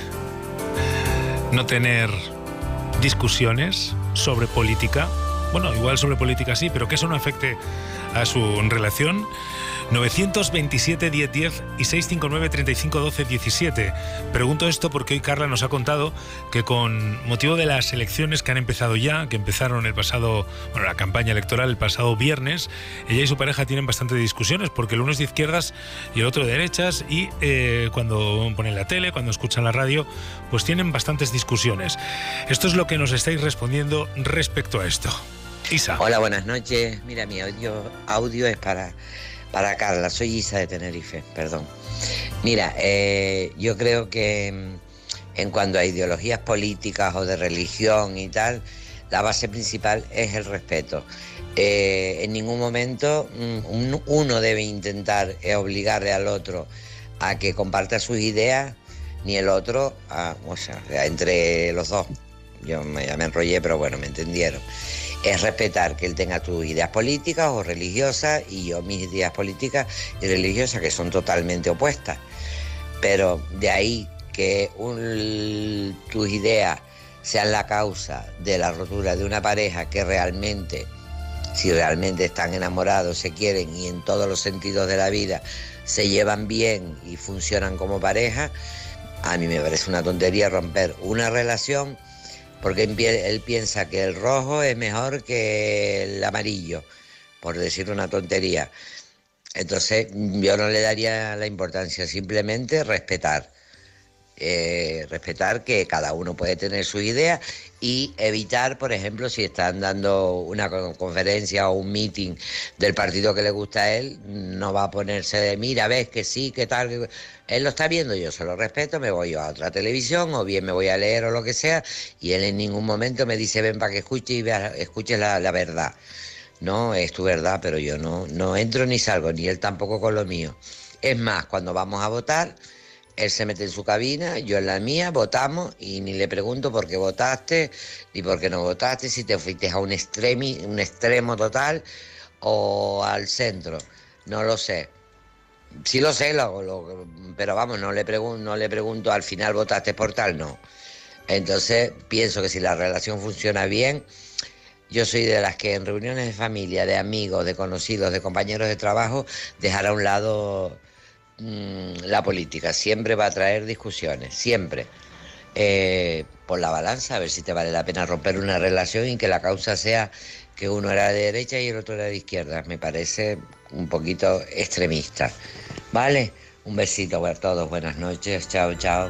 ¿No tener discusiones sobre política? Bueno, igual sobre política sí, pero que eso no afecte a su relación. novecientos veintisiete, diez diez y seiscientos cincuenta y nueve, treinta y cinco, doce, diecisiete. Pregunto esto porque hoy Carla nos ha contado que con motivo de las elecciones que han empezado ya, que empezaron el pasado, bueno, la campaña electoral el pasado viernes, ella y su pareja tienen bastante discusiones porque el uno es de izquierdas y el otro de derechas, y eh, cuando ponen la tele, cuando escuchan la radio, pues tienen bastantes discusiones. Esto es lo que nos estáis respondiendo respecto a esto. Isa. Hola, buenas noches. Mira, mi audio, audio es para... Para Carla, soy Isa de Tenerife, perdón. Mira, eh, yo creo que en cuanto a ideologías políticas o de religión y tal, la base principal es el respeto. Eh, en ningún momento un, uno debe intentar obligarle al otro a que comparta sus ideas, ni el otro, a, o sea, entre los dos. Yo me, ya me enrollé, pero bueno, me entendieron. Es respetar que él tenga tus ideas políticas o religiosas y yo mis ideas políticas y religiosas, que son totalmente opuestas. Pero de ahí que un, tus ideas sean la causa de la rotura de una pareja que realmente, si realmente están enamorados, se quieren y en todos los sentidos de la vida se llevan bien y funcionan como pareja, a mí me parece una tontería romper una relación porque él piensa que el rojo es mejor que el amarillo, por decir una tontería. Entonces yo no le daría la importancia, simplemente respetar. Eh, respetar que cada uno puede tener su idea y evitar, por ejemplo, si están dando una conferencia o un meeting del partido que le gusta a él, no va a ponerse de mira, ves que sí, que tal, él lo está viendo, yo se lo respeto, me voy a otra televisión o bien me voy a leer o lo que sea, y él en ningún momento me dice ven para que escuche y vea, escuche la, la verdad. No, es tu verdad, pero yo no, no entro ni salgo, ni él tampoco con lo mío. Es más, cuando vamos a votar, él se mete en su cabina, yo en la mía, votamos y ni le pregunto por qué votaste, ni por qué no votaste, si te fuiste a un, extremi, un extremo total o al centro. No lo sé. Sí lo sé, lo, lo, pero vamos, no le, pregun, no le pregunto al final votaste por tal, no. Entonces pienso que si la relación funciona bien, yo soy de las que en reuniones de familia, de amigos, de conocidos, de compañeros de trabajo, dejar a un lado la política. Siempre va a traer discusiones, siempre. Eh, por la balanza, a ver si te vale la pena romper una relación y que la causa sea que uno era de derecha y el otro era de izquierda. Me parece un poquito extremista. ¿vale? Un besito para todos, buenas noches, chao, chao.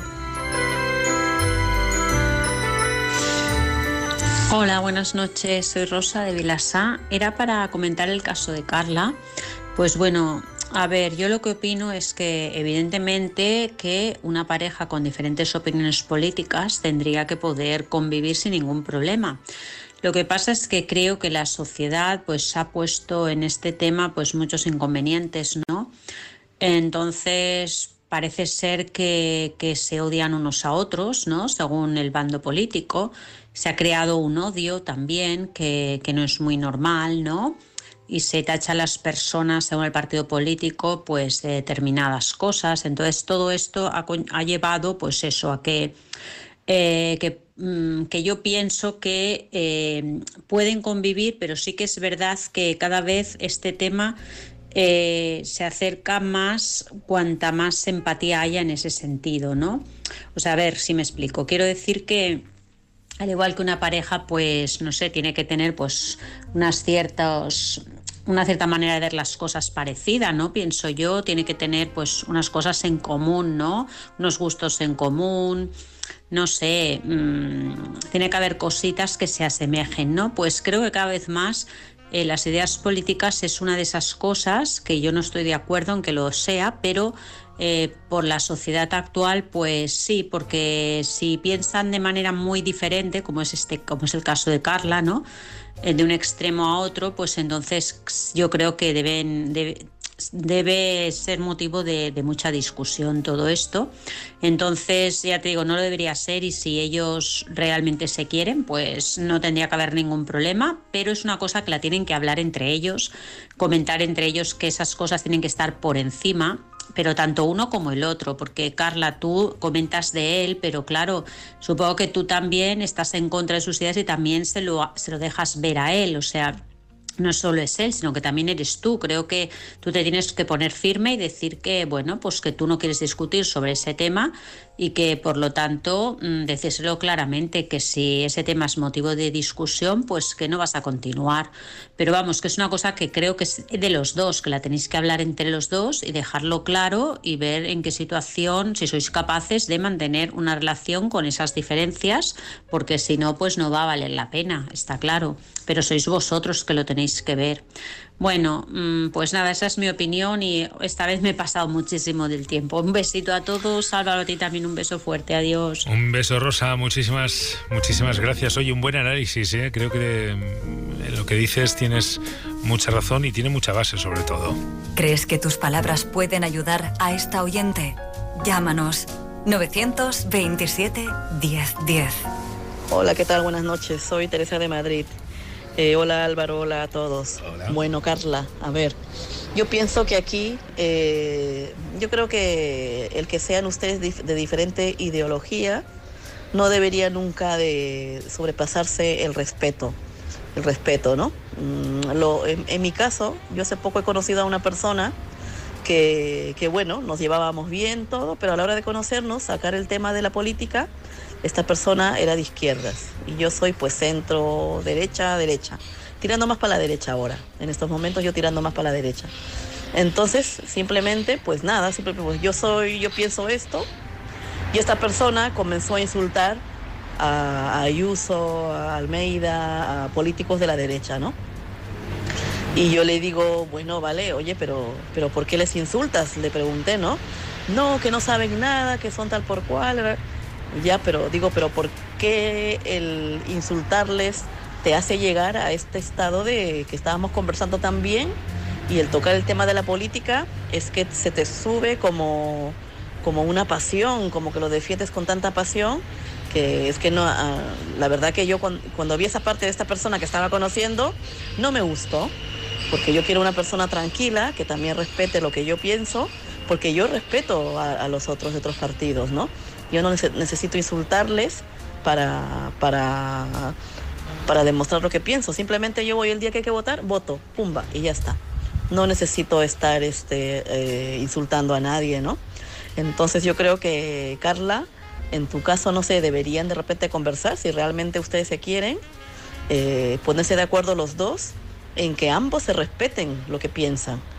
Hola, buenas noches, soy Rosa de Vilassar. Era para comentar el caso de Carla. Pues bueno, a ver, yo lo que opino es que evidentemente que una pareja con diferentes opiniones políticas tendría que poder convivir sin ningún problema. Lo que pasa es que creo que la sociedad pues ha puesto en este tema pues muchos inconvenientes, ¿no? Entonces parece ser que, que se odian unos a otros, ¿no? Según el bando político. Se ha creado un odio también que, que no es muy normal, ¿no? Y se tacha a las personas según el partido político pues de determinadas cosas. Entonces todo esto ha, ha llevado pues eso a que, eh, que, mm, que yo pienso que eh, pueden convivir, pero sí que es verdad que cada vez este tema eh, se acerca más cuanta más empatía haya en ese sentido, ¿no? O sea, a ver si me explico. Quiero decir que al igual que una pareja, pues, no sé, tiene que tener pues unas ciertas, una cierta manera de ver las cosas parecida, ¿no? Pienso yo, tiene que tener pues unas cosas en común, ¿no? Unos gustos en común, no sé, mmm, tiene que haber cositas que se asemejen, ¿no? Pues creo que cada vez más eh, las ideas políticas es una de esas cosas que yo no estoy de acuerdo en que lo sea, pero Eh, por la sociedad actual, pues sí, porque si piensan de manera muy diferente, como es este, como es el caso de Carla, ¿no? Eh, de un extremo a otro, pues entonces yo creo que deben, debe, debe ser motivo de, de mucha discusión todo esto. Entonces, ya te digo, no lo debería ser, y si ellos realmente se quieren, pues no tendría que haber ningún problema, pero es una cosa que la tienen que hablar entre ellos, comentar entre ellos que esas cosas tienen que estar por encima, pero tanto uno como el otro, porque Carla, tú comentas de él, pero claro, supongo que tú también estás en contra de sus ideas y también se lo, se lo dejas ver a él, o sea, no solo es él, sino que también eres tú. Creo que tú te tienes que poner firme y decir que, bueno, pues que tú no quieres discutir sobre ese tema y que, por lo tanto, decírselo claramente, que si ese tema es motivo de discusión, pues que no vas a continuar. Pero vamos, que es una cosa que creo que es de los dos, que la tenéis que hablar entre los dos y dejarlo claro y ver en qué situación, si sois capaces de mantener una relación con esas diferencias, porque si no, pues no va a valer la pena, está claro. Pero sois vosotros que lo tenéis que ver. Bueno, pues nada, esa es mi opinión y esta vez me he pasado muchísimo del tiempo. Un besito a todos, Álvaro, a ti también un beso fuerte, adiós. Un beso, Rosa, muchísimas, muchísimas gracias. Oye, un buen análisis, ¿eh? Creo que en lo que dices tienes mucha razón y tiene mucha base sobre todo. ¿Crees que tus palabras pueden ayudar a esta oyente? Llámanos novecientos veintisiete diez diez. Hola, ¿qué tal? Buenas noches, soy Teresa de Madrid. Eh, hola Álvaro, hola a todos. Hola. Bueno, Carla, a ver, yo pienso que aquí, eh, yo creo que el que sean ustedes dif- de diferente ideología no debería nunca de sobrepasarse el respeto, el respeto, ¿no? Mm, lo, en, en mi caso, yo hace poco he conocido a una persona que, que, bueno, nos llevábamos bien todo, pero a la hora de conocernos, sacar el tema de la política, esta persona era de izquierdas y yo soy pues centro, derecha, derecha, tirando más para la derecha ahora, en estos momentos yo tirando más para la derecha. Entonces, simplemente, pues nada, simplemente pues yo soy, yo pienso esto, y esta persona comenzó a insultar a, a Ayuso, a Almeida, a políticos de la derecha, ¿no? Y yo le digo, bueno, vale, oye, pero, pero ¿por qué les insultas? Le pregunté, ¿no? No, que no saben nada, que son tal por cual. Ya, pero digo, pero ¿por qué el insultarles te hace llegar a este estado de que estábamos conversando tan bien y el tocar el tema de la política es que se te sube como, como una pasión, como que lo defiendes con tanta pasión, que es que no, uh, la verdad que yo cuando, cuando vi esa parte de esta persona que estaba conociendo, no me gustó, porque yo quiero una persona tranquila, que también respete lo que yo pienso, porque yo respeto a, a los otros de otros partidos, ¿no? Yo no necesito insultarles para, para, para demostrar lo que pienso. Simplemente yo voy el día que hay que votar, voto, pumba, y ya está. No necesito estar este, eh, insultando a nadie, ¿no? Entonces yo creo que, Carla, en tu caso, no sé, deberían de repente conversar, si realmente ustedes se quieren, eh, ponerse de acuerdo los dos en que ambos se respeten lo que piensan.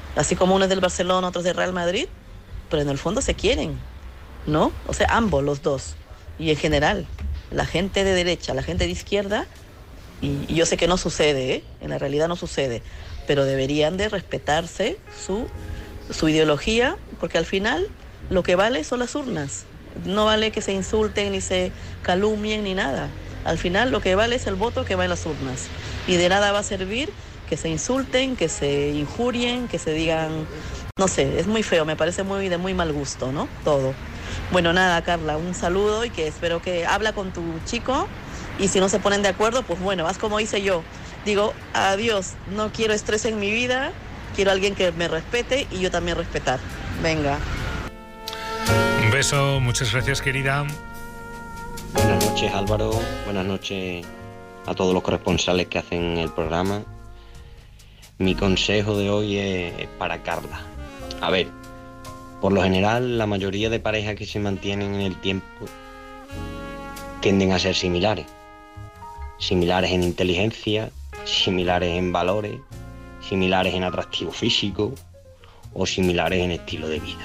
Así como uno es del Barcelona, otro es del Real Madrid, pero en el fondo se quieren, ¿no? O sea, ambos, los dos. Y en general, la gente de derecha, la gente de izquierda, y, y yo sé que no sucede, ¿eh? En la realidad no sucede, pero deberían de respetarse su, su ideología, porque al final lo que vale son las urnas. No vale que se insulten, ni se calumnien, ni nada. Al final lo que vale es el voto que va en las urnas. Y de nada va a servir que se insulten, que se injurien, que se digan... No sé, es muy feo, me parece muy de muy mal gusto, ¿no? Todo. Bueno, nada, Carla, un saludo y que espero que habla con tu chico y si no se ponen de acuerdo, pues bueno, haz como hice yo. Digo, adiós, no quiero estrés en mi vida, quiero a alguien que me respete y yo también respetar. Venga. Un beso, muchas gracias, querida. Buenas noches, Álvaro. Buenas noches a todos los corresponsales que hacen el programa. Mi consejo de hoy es para Carla. A ver, por lo general, la mayoría de parejas que se mantienen en el tiempo tienden a ser similares. Similares en inteligencia, similares en valores, similares en atractivo físico o similares en estilo de vida.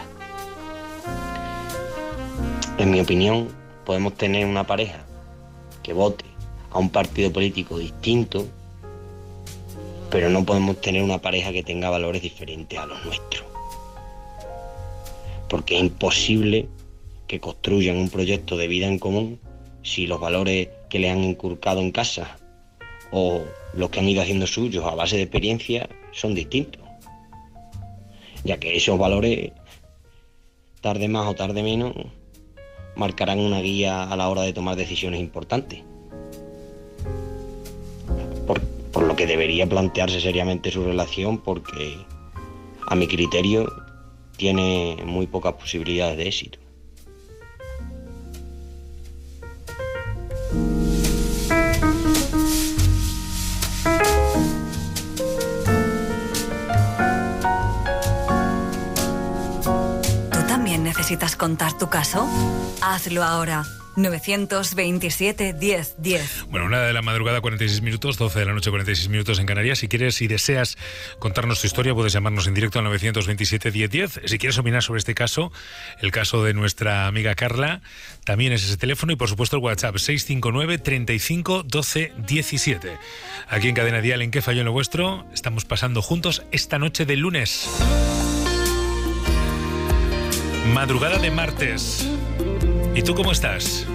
En mi opinión, podemos tener una pareja que vote a un partido político distinto, pero no podemos tener una pareja que tenga valores diferentes a los nuestros. Porque es imposible que construyan un proyecto de vida en común si los valores que les han inculcado en casa o los que han ido haciendo suyos a base de experiencia son distintos. Ya que esos valores, tarde más o tarde menos, marcarán una guía a la hora de tomar decisiones importantes. Por, por lo que debería plantearse seriamente su relación, porque a mi criterio tiene muy pocas posibilidades de éxito. ¿Tú también necesitas contar tu caso? Hazlo ahora. nueve veintisiete, diez, diez. Bueno, una de la madrugada, cuarenta y seis minutos, doce de la noche, cuarenta y seis minutos en Canarias. Si quieres y deseas contarnos tu historia, puedes llamarnos en directo al nueve veintisiete, diez, diez. Si quieres opinar sobre este caso, el caso de nuestra amiga Carla, también es ese teléfono y por supuesto el WhatsApp seis cinco nueve, treinta y cinco, doce, diecisiete. Aquí en Cadena Dial, en ¿Qué falló en lo vuestro? Estamos pasando juntos esta noche de lunes. Madrugada de martes. ¿Y tú cómo estás?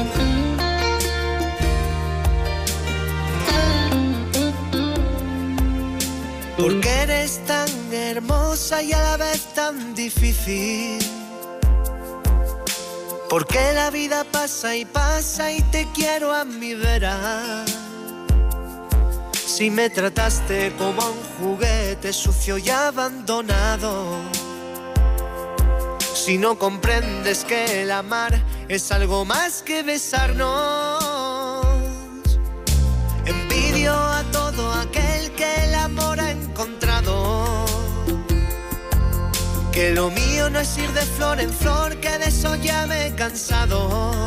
Porque eres tan hermosa y a la vez tan difícil. Porque la vida pasa y pasa y te quiero a mi vera. Si me trataste como a un juguete sucio y abandonado. Si no comprendes que el amar es algo más que besarnos. Envidio a todo aquel que el amor ha encontrado. Que lo mío no es ir de flor en flor, que de eso ya me he cansado.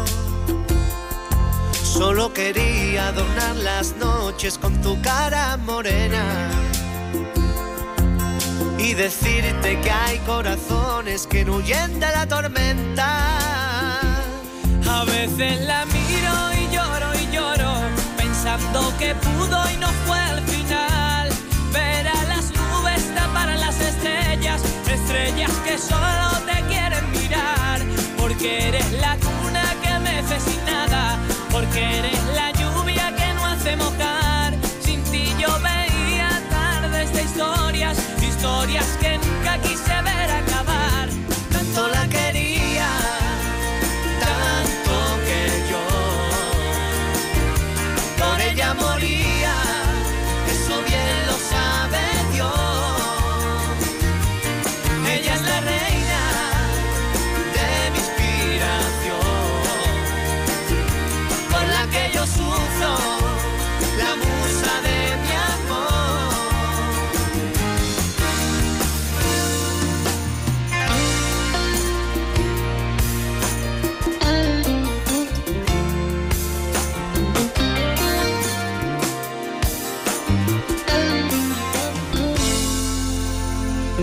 Solo quería adornar las noches con tu cara morena. Y decirte que hay corazones que no huyen de la tormenta. A veces la miro y lloro y lloro, pensando que pudo y no fue al final. Ver a las nubes tapar a las estrellas, estrellas que solo te quieren mirar. Porque eres la cuna que mece sin nada, porque eres la lluvia que no hace mojar. Sin ti yo veía tardes de historias, historias que nunca quise ver acabar. Tanto la quería, tanto que yo por ella moría. Eso bien lo sabe Dios. Ella es la reina de mi inspiración.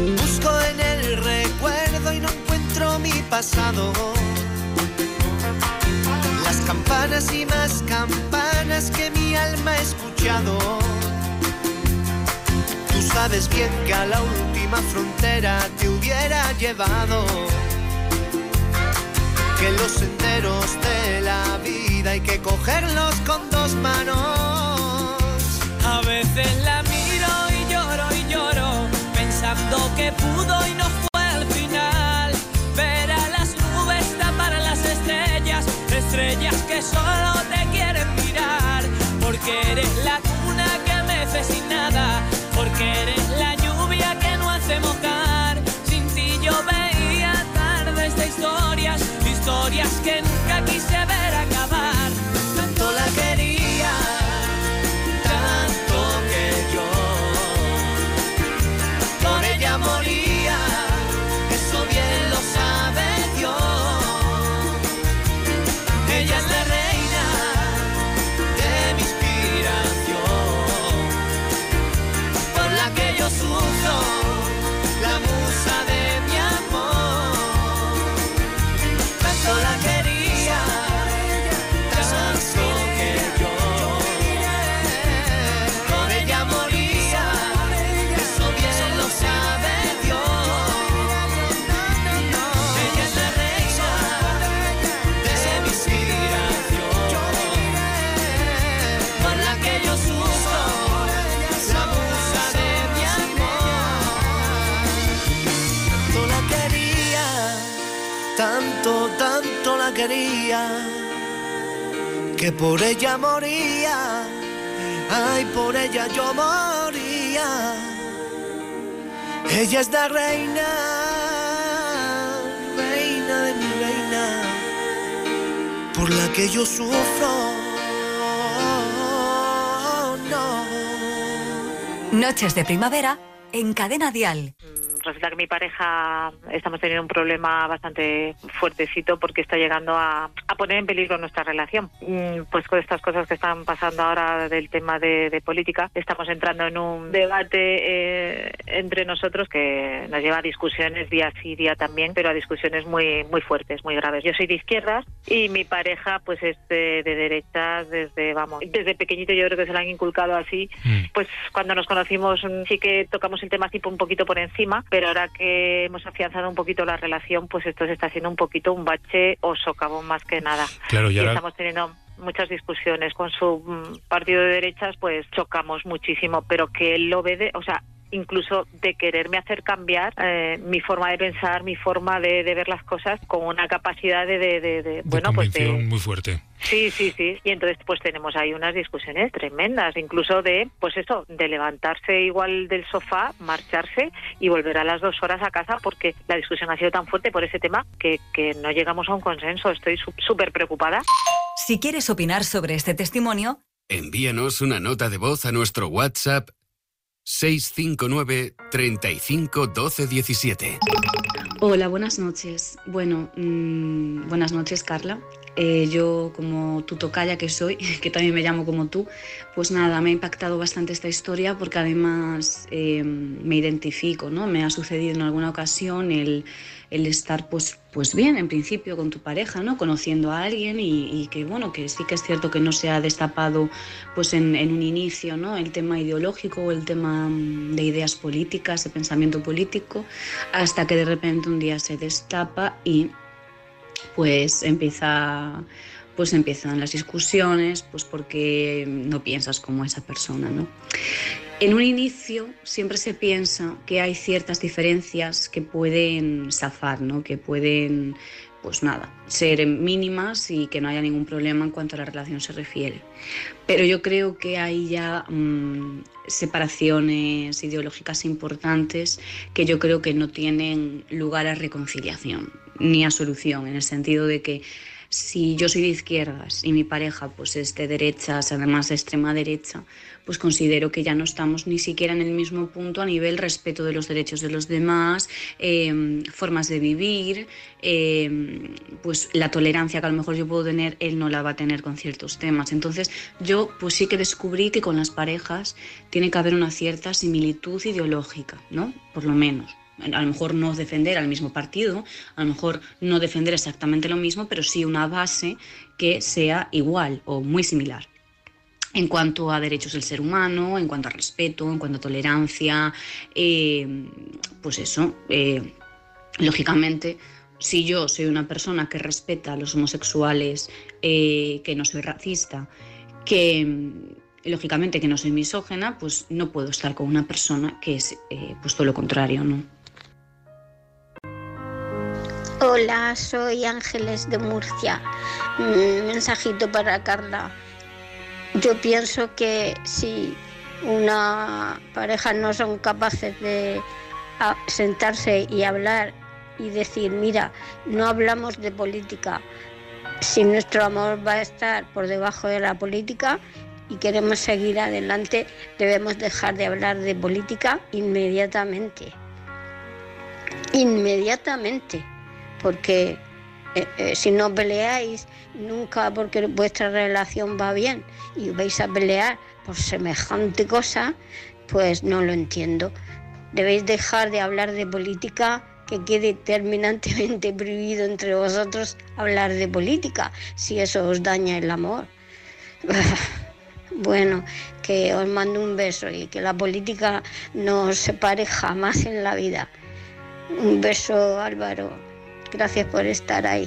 Busco en el recuerdo y no encuentro mi pasado. Las campanas y más campanas que mi alma ha escuchado. Tú sabes bien que a la última frontera te hubiera llevado. Que los senderos de la vida hay que cogerlos con dos manos. A veces la miro y lloro y lloro, pensando que pudo y no fue al final. Ver a las nubes tapar a las estrellas, estrellas que solo te quieren mirar. Porque eres la cuna que mece sin nada, porque eres la lluvia que no hace mojar. Sin ti yo veía tardes de historias, historias que nunca quise ver acabar. Tanto la quería, tanto que yo por ella moría, eso bien lo sabe Dios. Ella es la reina de mi inspiración, por la que yo sufro, la musa de mi amor. Tanto la quería, tanto que yo por ella moría, eso bien lo sabe Dios. Ella es la reina de mi inspiración, por la que yo sufro, la musa de mi amor. Tanto la quería, tanto, tanto la quería, que por ella moría, ay, por ella yo moría. Ella es la reina, reina de mi reina, por la que yo sufro, no. Noches de primavera en Cadena Dial. Resulta que mi pareja estamos teniendo un problema bastante fuertecito porque está llegando a, a poner en peligro nuestra relación. Pues con estas cosas que están pasando ahora del tema de, de política, estamos entrando en un debate eh, entre nosotros que nos lleva a discusiones día sí, día también, pero a discusiones muy muy fuertes, muy graves. Yo soy de izquierdas y mi pareja pues es de, de derechas desde, vamos, desde pequeñito yo creo que se lo han inculcado así. Mm. Pues cuando nos conocimos sí que tocamos el tema tipo un poquito por encima, pero ahora que hemos afianzado un poquito la relación, pues esto se está haciendo un poquito un bache o socavón más que nada. Claro, y, y ahora... estamos teniendo muchas discusiones con su mm, partido de derechas, pues chocamos muchísimo, pero que él lo ve de, o sea, incluso de quererme hacer cambiar eh, mi forma de pensar, mi forma de, de ver las cosas, con una capacidad de, de, de, de, de bueno, pues de muy fuerte. Sí, sí, sí. Y entonces pues tenemos ahí unas discusiones tremendas, incluso de, pues eso, de levantarse igual del sofá, marcharse y volver a las dos horas a casa, porque la discusión ha sido tan fuerte por ese tema que, que no llegamos a un consenso. Estoy súper preocupada. Si quieres opinar sobre este testimonio, envíanos una nota de voz a nuestro WhatsApp seis cinco nueve, treinta y cinco, doce, diecisiete. Hola, buenas noches. Bueno, mmm, buenas noches, Carla. Eh, yo, como tu tocaya que soy, que también me llamo como tú, pues nada, me ha impactado bastante esta historia porque además eh, me identifico, ¿no? Me ha sucedido en alguna ocasión el, el estar pues, pues bien, en principio, con tu pareja, ¿no? Conociendo a alguien y, y que, bueno, que sí que es cierto que no se ha destapado pues en, en un inicio, ¿no? El tema ideológico o el tema de ideas políticas, de pensamiento político, hasta que de repente un día se destapa y pues empieza, pues empiezan las discusiones, pues porque no piensas como esa persona, ¿no? En un inicio siempre se piensa que hay ciertas diferencias que pueden zafar, ¿no? Que pueden, pues nada, ser mínimas y que no haya ningún problema en cuanto a la relación se refiere. Pero yo creo que hay ya mmm, separaciones ideológicas importantes que yo creo que no tienen lugar a reconciliación ni a solución, en el sentido de que si yo soy de izquierdas y mi pareja pues es de derechas, además de extrema derecha, pues considero que ya no estamos ni siquiera en el mismo punto a nivel respeto de los derechos de los demás, eh, formas de vivir, eh, pues la tolerancia que a lo mejor yo puedo tener, él no la va a tener con ciertos temas. Entonces yo pues sí que descubrí que con las parejas tiene que haber una cierta similitud ideológica, ¿no? Por lo menos. A lo mejor no defender al mismo partido, a lo mejor no defender exactamente lo mismo, pero sí una base que sea igual o muy similar. En cuanto a derechos del ser humano, en cuanto a respeto, en cuanto a tolerancia, eh, pues eso, eh, lógicamente, si yo soy una persona que respeta a los homosexuales, eh, que no soy racista, que lógicamente que no soy misógina, pues no puedo estar con una persona que es eh, pues todo lo contrario, ¿no? Hola, soy Ángeles de Murcia. Un mensajito para Carla. Yo pienso que si una pareja no son capaces de sentarse y hablar y decir, mira, no hablamos de política, si nuestro amor va a estar por debajo de la política y queremos seguir adelante, debemos dejar de hablar de política inmediatamente. Inmediatamente, porque eh, eh, si no peleáis nunca porque vuestra relación va bien y vais a pelear por semejante cosa, pues no lo entiendo. Debéis dejar de hablar de política, que quede terminantemente prohibido entre vosotros hablar de política, si eso os daña el amor. Bueno, que os mando un beso y que la política no os separe jamás en la vida. Un beso, Álvaro. Gracias por estar ahí.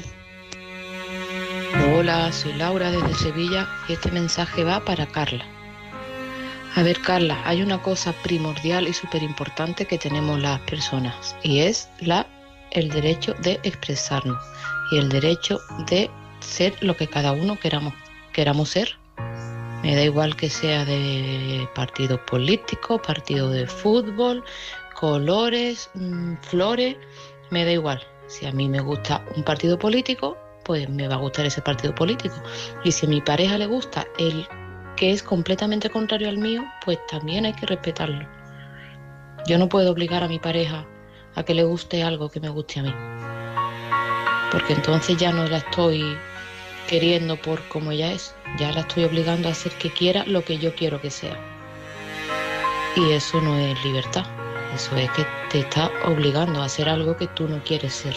Hola, soy Laura desde Sevilla y este mensaje va para Carla. A ver, Carla, hay una cosa primordial y súper importante que tenemos las personas y es la, el derecho de expresarnos y el derecho de ser lo que cada uno queramos, queramos ser. Me da igual que sea de partido político, partido de fútbol, colores, mmm, flores, me da igual. Si a mí me gusta un partido político, pues me va a gustar ese partido político. Y si a mi pareja le gusta el que es completamente contrario al mío, pues también hay que respetarlo. Yo no puedo obligar a mi pareja a que le guste algo que me guste a mí, porque entonces ya no la estoy queriendo por como ella es, ya la estoy obligando a hacer que quiera lo que yo quiero que sea. Y eso no es libertad, eso es que te está obligando a hacer algo que tú no quieres ser.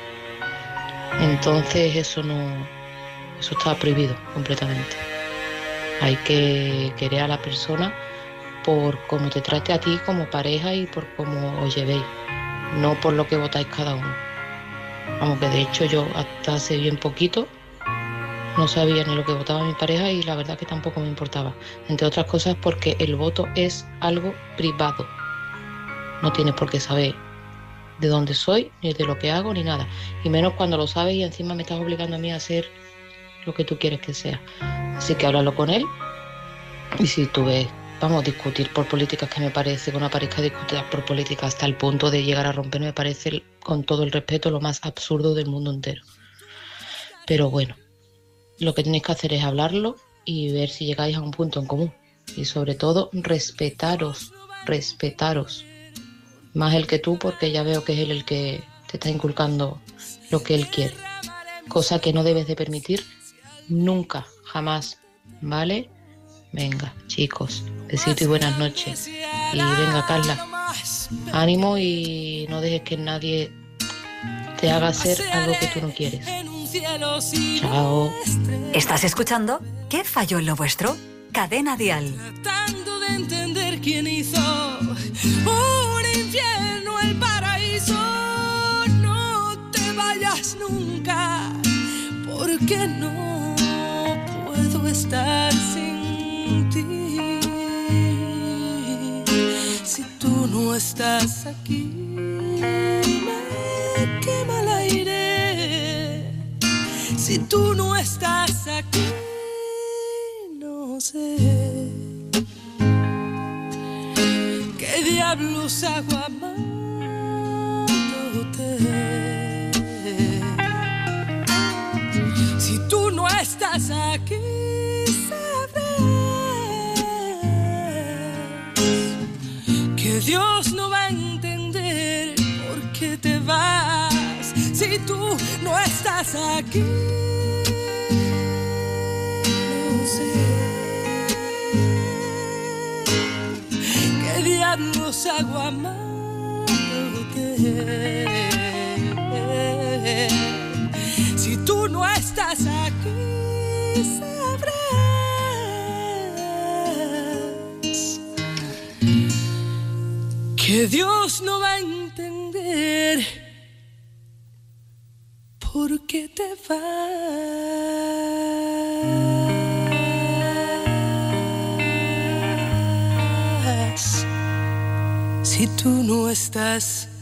Entonces eso no, eso está prohibido completamente. Hay que querer a la persona por cómo te trate a ti como pareja y por cómo os llevéis, no por lo que votáis cada uno. Vamos, que de hecho yo hasta hace bien poquito no sabía ni lo que votaba mi pareja y la verdad que tampoco me importaba. Entre otras cosas porque el voto es algo privado. No tienes por qué saber de dónde soy, ni de lo que hago, ni nada. Y menos cuando lo sabes y encima me estás obligando a mí a hacer lo que tú quieres que sea. Así que háblalo con él. Y si tú ves, vamos, discutir por políticas, que me parece que una pareja discuta por políticas hasta el punto de llegar a romper, me parece, con todo el respeto, lo más absurdo del mundo entero. Pero bueno, lo que tenéis que hacer es hablarlo y ver si llegáis a un punto en común. Y sobre todo, respetaros, respetaros. Más él que tú, porque ya veo que es él el que te está inculcando lo que él quiere. Cosa que no debes de permitir nunca, jamás, ¿vale? Venga, chicos, besito y buenas noches. Y venga, Carla, ánimo y no dejes que nadie te haga hacer algo que tú no quieres. Chao. ¿Estás escuchando? ¿Qué falló en lo vuestro? Cadena Dial. Tratando de entender quién hizo un infierno el paraíso. No te vayas nunca, porque no puedo estar sin ti. Si tú no estás aquí, me quema el aire. Si tú no estás aquí, no sé qué diablos hago amándote. Si tú no estás aquí, sabrás que Dios no va a entender por qué te vas. Si tú no estás aquí, no sé qué diablos hago amándote. Si tú no estás aquí, sabrás que Dios no va a entender por qué te vas. Si tú no estás